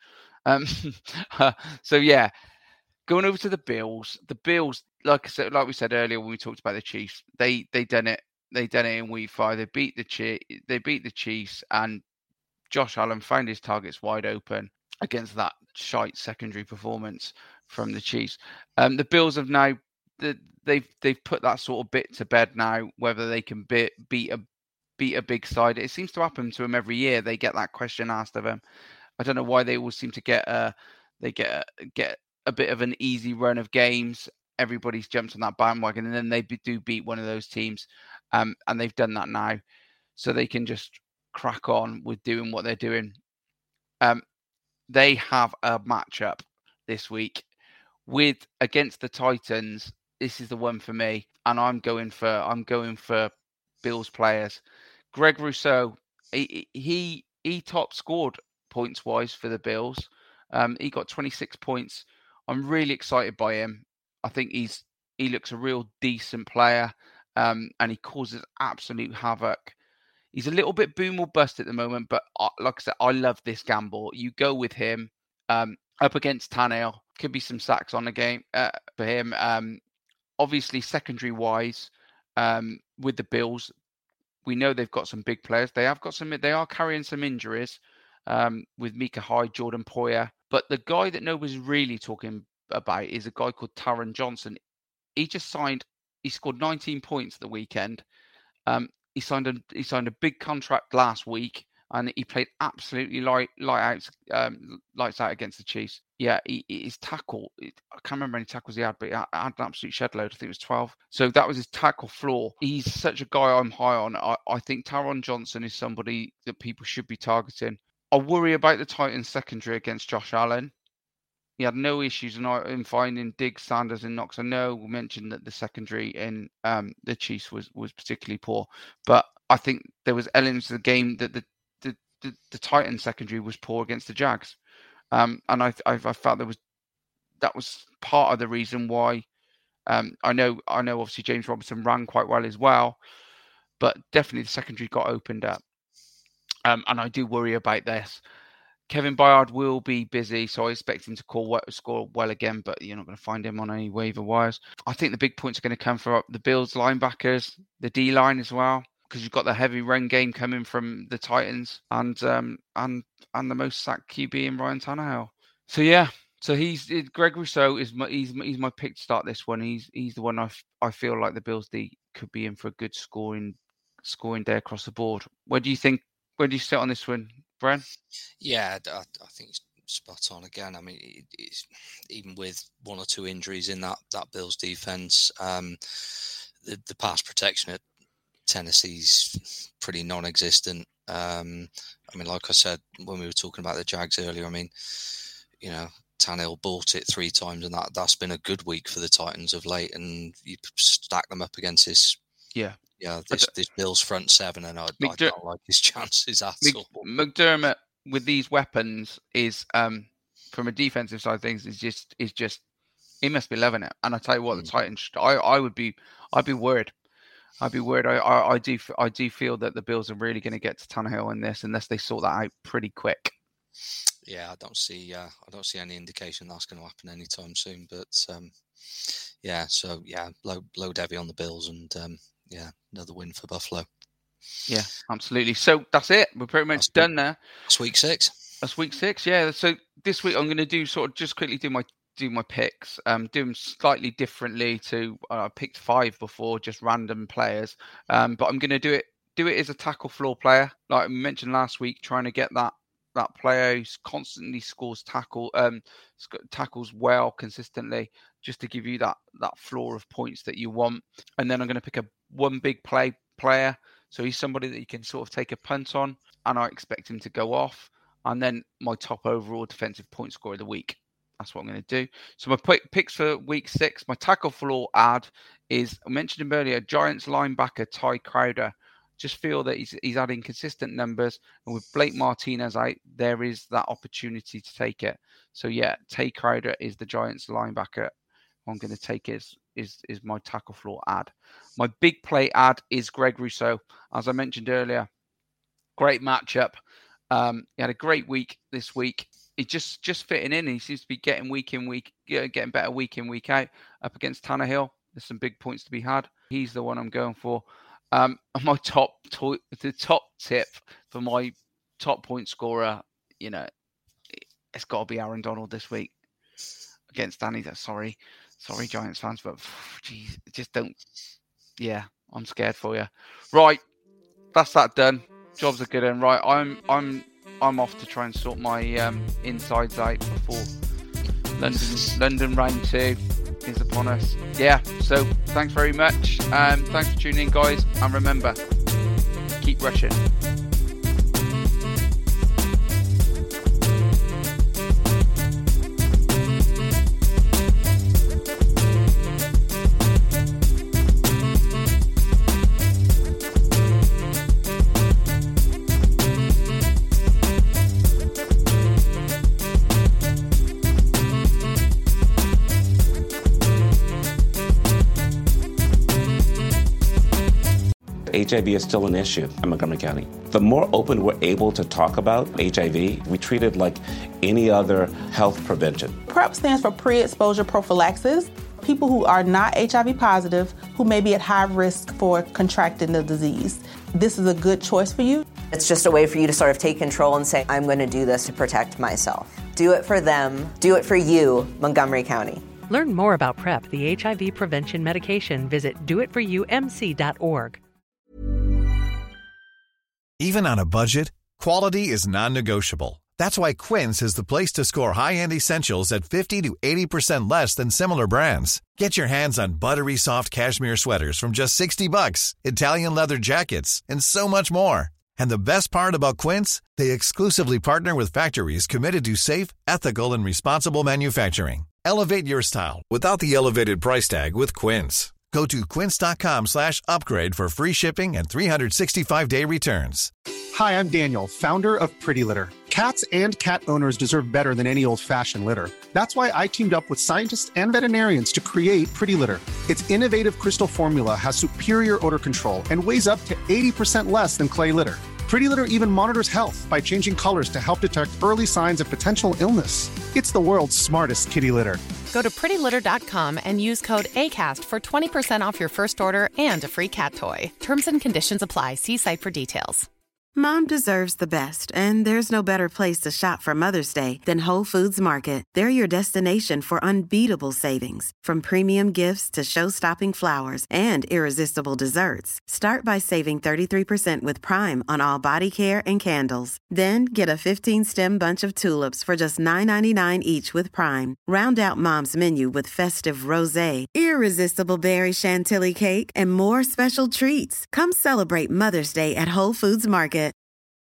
So yeah, going over to the Bills. The Bills, like we said earlier when we talked about the Chiefs, they done it. They done it in week 5. They beat the Chiefs, and Josh Allen found his targets wide open against that shite secondary performance from the Chiefs. The Bills have now they've put that sort of bit to bed now. Whether they can beat a big side, it seems to happen to them every year. They get that question asked of them. I don't know why they always seem to get a bit of an easy run of games. Everybody's jumped on that bandwagon, and then they do beat one of those teams, and they've done that now, so they can just crack on with doing what they're doing. They have a matchup this week against the Titans. This is the one for me, and I'm going for Bills players. Greg Rousseau, he top scored points wise for the Bills. He got 26 points. I'm really excited by him. I think he looks a real decent player, and he causes absolute havoc. He's a little bit boom or bust at the moment, but like I said, I love this gamble. You go with him up against Tannehill. Could be some sacks on the game for him. Obviously, secondary wise, with the Bills, we know they've got some big players. They are carrying some injuries with Micah Hyde, Jordan Poyer. But the guy that nobody's really talking about is a guy called Taron Johnson. He scored 19 points at the weekend. He signed a big contract last week and he played absolutely lights out against the Chiefs. Yeah, his tackle, I can't remember how many tackles he had, but he had an absolute shed load. I think it was 12. So that was his tackle floor. He's such a guy I'm high on. I think Taron Johnson is somebody that people should be targeting. I worry about the Titans secondary against Josh Allen. He had no issues in finding Diggs, Sanders, and Knox. I know we mentioned that the secondary in the Chiefs was particularly poor, but I think there was elements of the game that the Titans secondary was poor against the Jags. And I felt that was part of the reason why. I know obviously James Robinson ran quite well as well, but definitely the secondary got opened up. And I do worry about this. Kevin Byard will be busy, so I expect him to score well again, but you're not going to find him on any waiver wires. I think the big points are going to come from the Bills linebackers, the D-line as well, because you've got the heavy run game coming from the Titans and the most sacked QB in Ryan Tannehill. So yeah, Greg Rousseau is my pick to start this one. He's the one I feel like the Bills D could be in for a good scoring day across the board. Where do you sit on this one, Bren? Yeah, I think it's spot on again. I mean, it's even with one or two injuries in that Bills defense, the pass protection at Tennessee's pretty non-existent. I mean, like I said when we were talking about the Jags earlier, I mean, you know, Tannehill bought it 3 times, and that's been a good week for the Titans of late. And you stack them up against this Bills front seven, and I don't like his chances at all. McDermott with these weapons is from a defensive side of things is just he must be loving it. And I tell you what, the Titans, I'd be worried. I'd be worried. I do feel that the Bills are really going to get to Tannehill in this unless they sort that out pretty quick. Yeah, I don't see any indication that's going to happen anytime soon. But low Debbie on the Bills, and another win for Buffalo. Yeah, absolutely. So that's it. We're pretty much done there. That's week 6. That's week 6. Yeah. So this week I'm going to do just quickly do my picks. Do them slightly differently to I picked 5 before, just random players. But I'm going to do it as a tackle floor player, like I mentioned last week, trying to get that player who constantly scores tackles well consistently, just to give you that floor of points that you want. And then I'm going to pick one big player. So he's somebody that you can sort of take a punt on, and I expect him to go off. And then my top overall defensive point scorer of the week. That's what I'm going to do. So my picks for week 6, my tackle floor ad is, I mentioned him earlier, Giants linebacker Ty Crowder. Just feel that he's adding consistent numbers, and with Blake Martinez out, there is that opportunity to take it. So yeah, Ty Crowder is the Giants linebacker I'm going to take is my tackle floor ad. My big play ad is Greg Rousseau. As I mentioned earlier, great matchup. He had a great week this week. He's just fitting in. He seems to be getting getting better week in, week out up against Tannehill. There's some big points to be had. He's the one I'm going for. My top tip for my top point scorer, it's got to be Aaron Donald this week against Danny. Sorry, Giants fans, but geez, just don't. Yeah, I'm scared for you. Right, that's that done. Jobs are good, and right, I'm off to try and sort my insides out before London round 2 is upon us. Yeah, so thanks very much. Thanks for tuning in, guys, and remember, keep rushing. HIV is still an issue in Montgomery County. The more open we're able to talk about HIV, we treat it like any other health prevention. PrEP stands for pre-exposure prophylaxis. People who are not HIV positive, who may be at high risk for contracting the disease. This is a good choice for you. It's just a way for you to sort of take control and say, I'm going to do this to protect myself. Do it for them. Do it for you, Montgomery County. Learn more about PrEP, the HIV prevention medication. Visit doitforyoumc.org. Even on a budget, Quality is non-negotiable. That's why Quince is the place to score high-end essentials at 50 to 80% less than similar brands. Get your hands on buttery soft cashmere sweaters from just $60, Italian leather jackets, and so much more. And the best part about Quince, they exclusively partner with factories committed to safe, ethical, and responsible manufacturing. Elevate your style without the elevated price tag with Quince. Go to quince.com/upgrade for free shipping and 365-day returns. Hi, I'm Daniel, founder of Pretty Litter. Cats and cat owners deserve better than any old-fashioned litter. That's why I teamed up with scientists and veterinarians to create Pretty Litter. Its innovative crystal formula has superior odor control and weighs up to 80% less than clay litter. Pretty Litter even monitors health by changing colors to help detect early signs of potential illness. It's the world's smartest kitty litter. Go to prettylitter.com and use code ACAST for 20% off your first order and a free cat toy. Terms and conditions apply. See site for details. Mom deserves the best, and there's no better place to shop for Mother's Day than Whole Foods Market. They're your destination for unbeatable savings, from premium gifts to show-stopping flowers and irresistible desserts. Start by saving 33% with Prime on all body care and candles. Then get a 15-stem bunch of tulips for just $9.99 each with Prime. Round out Mom's menu with festive rosé, irresistible berry chantilly cake, and more special treats. Come celebrate Mother's Day at Whole Foods Market.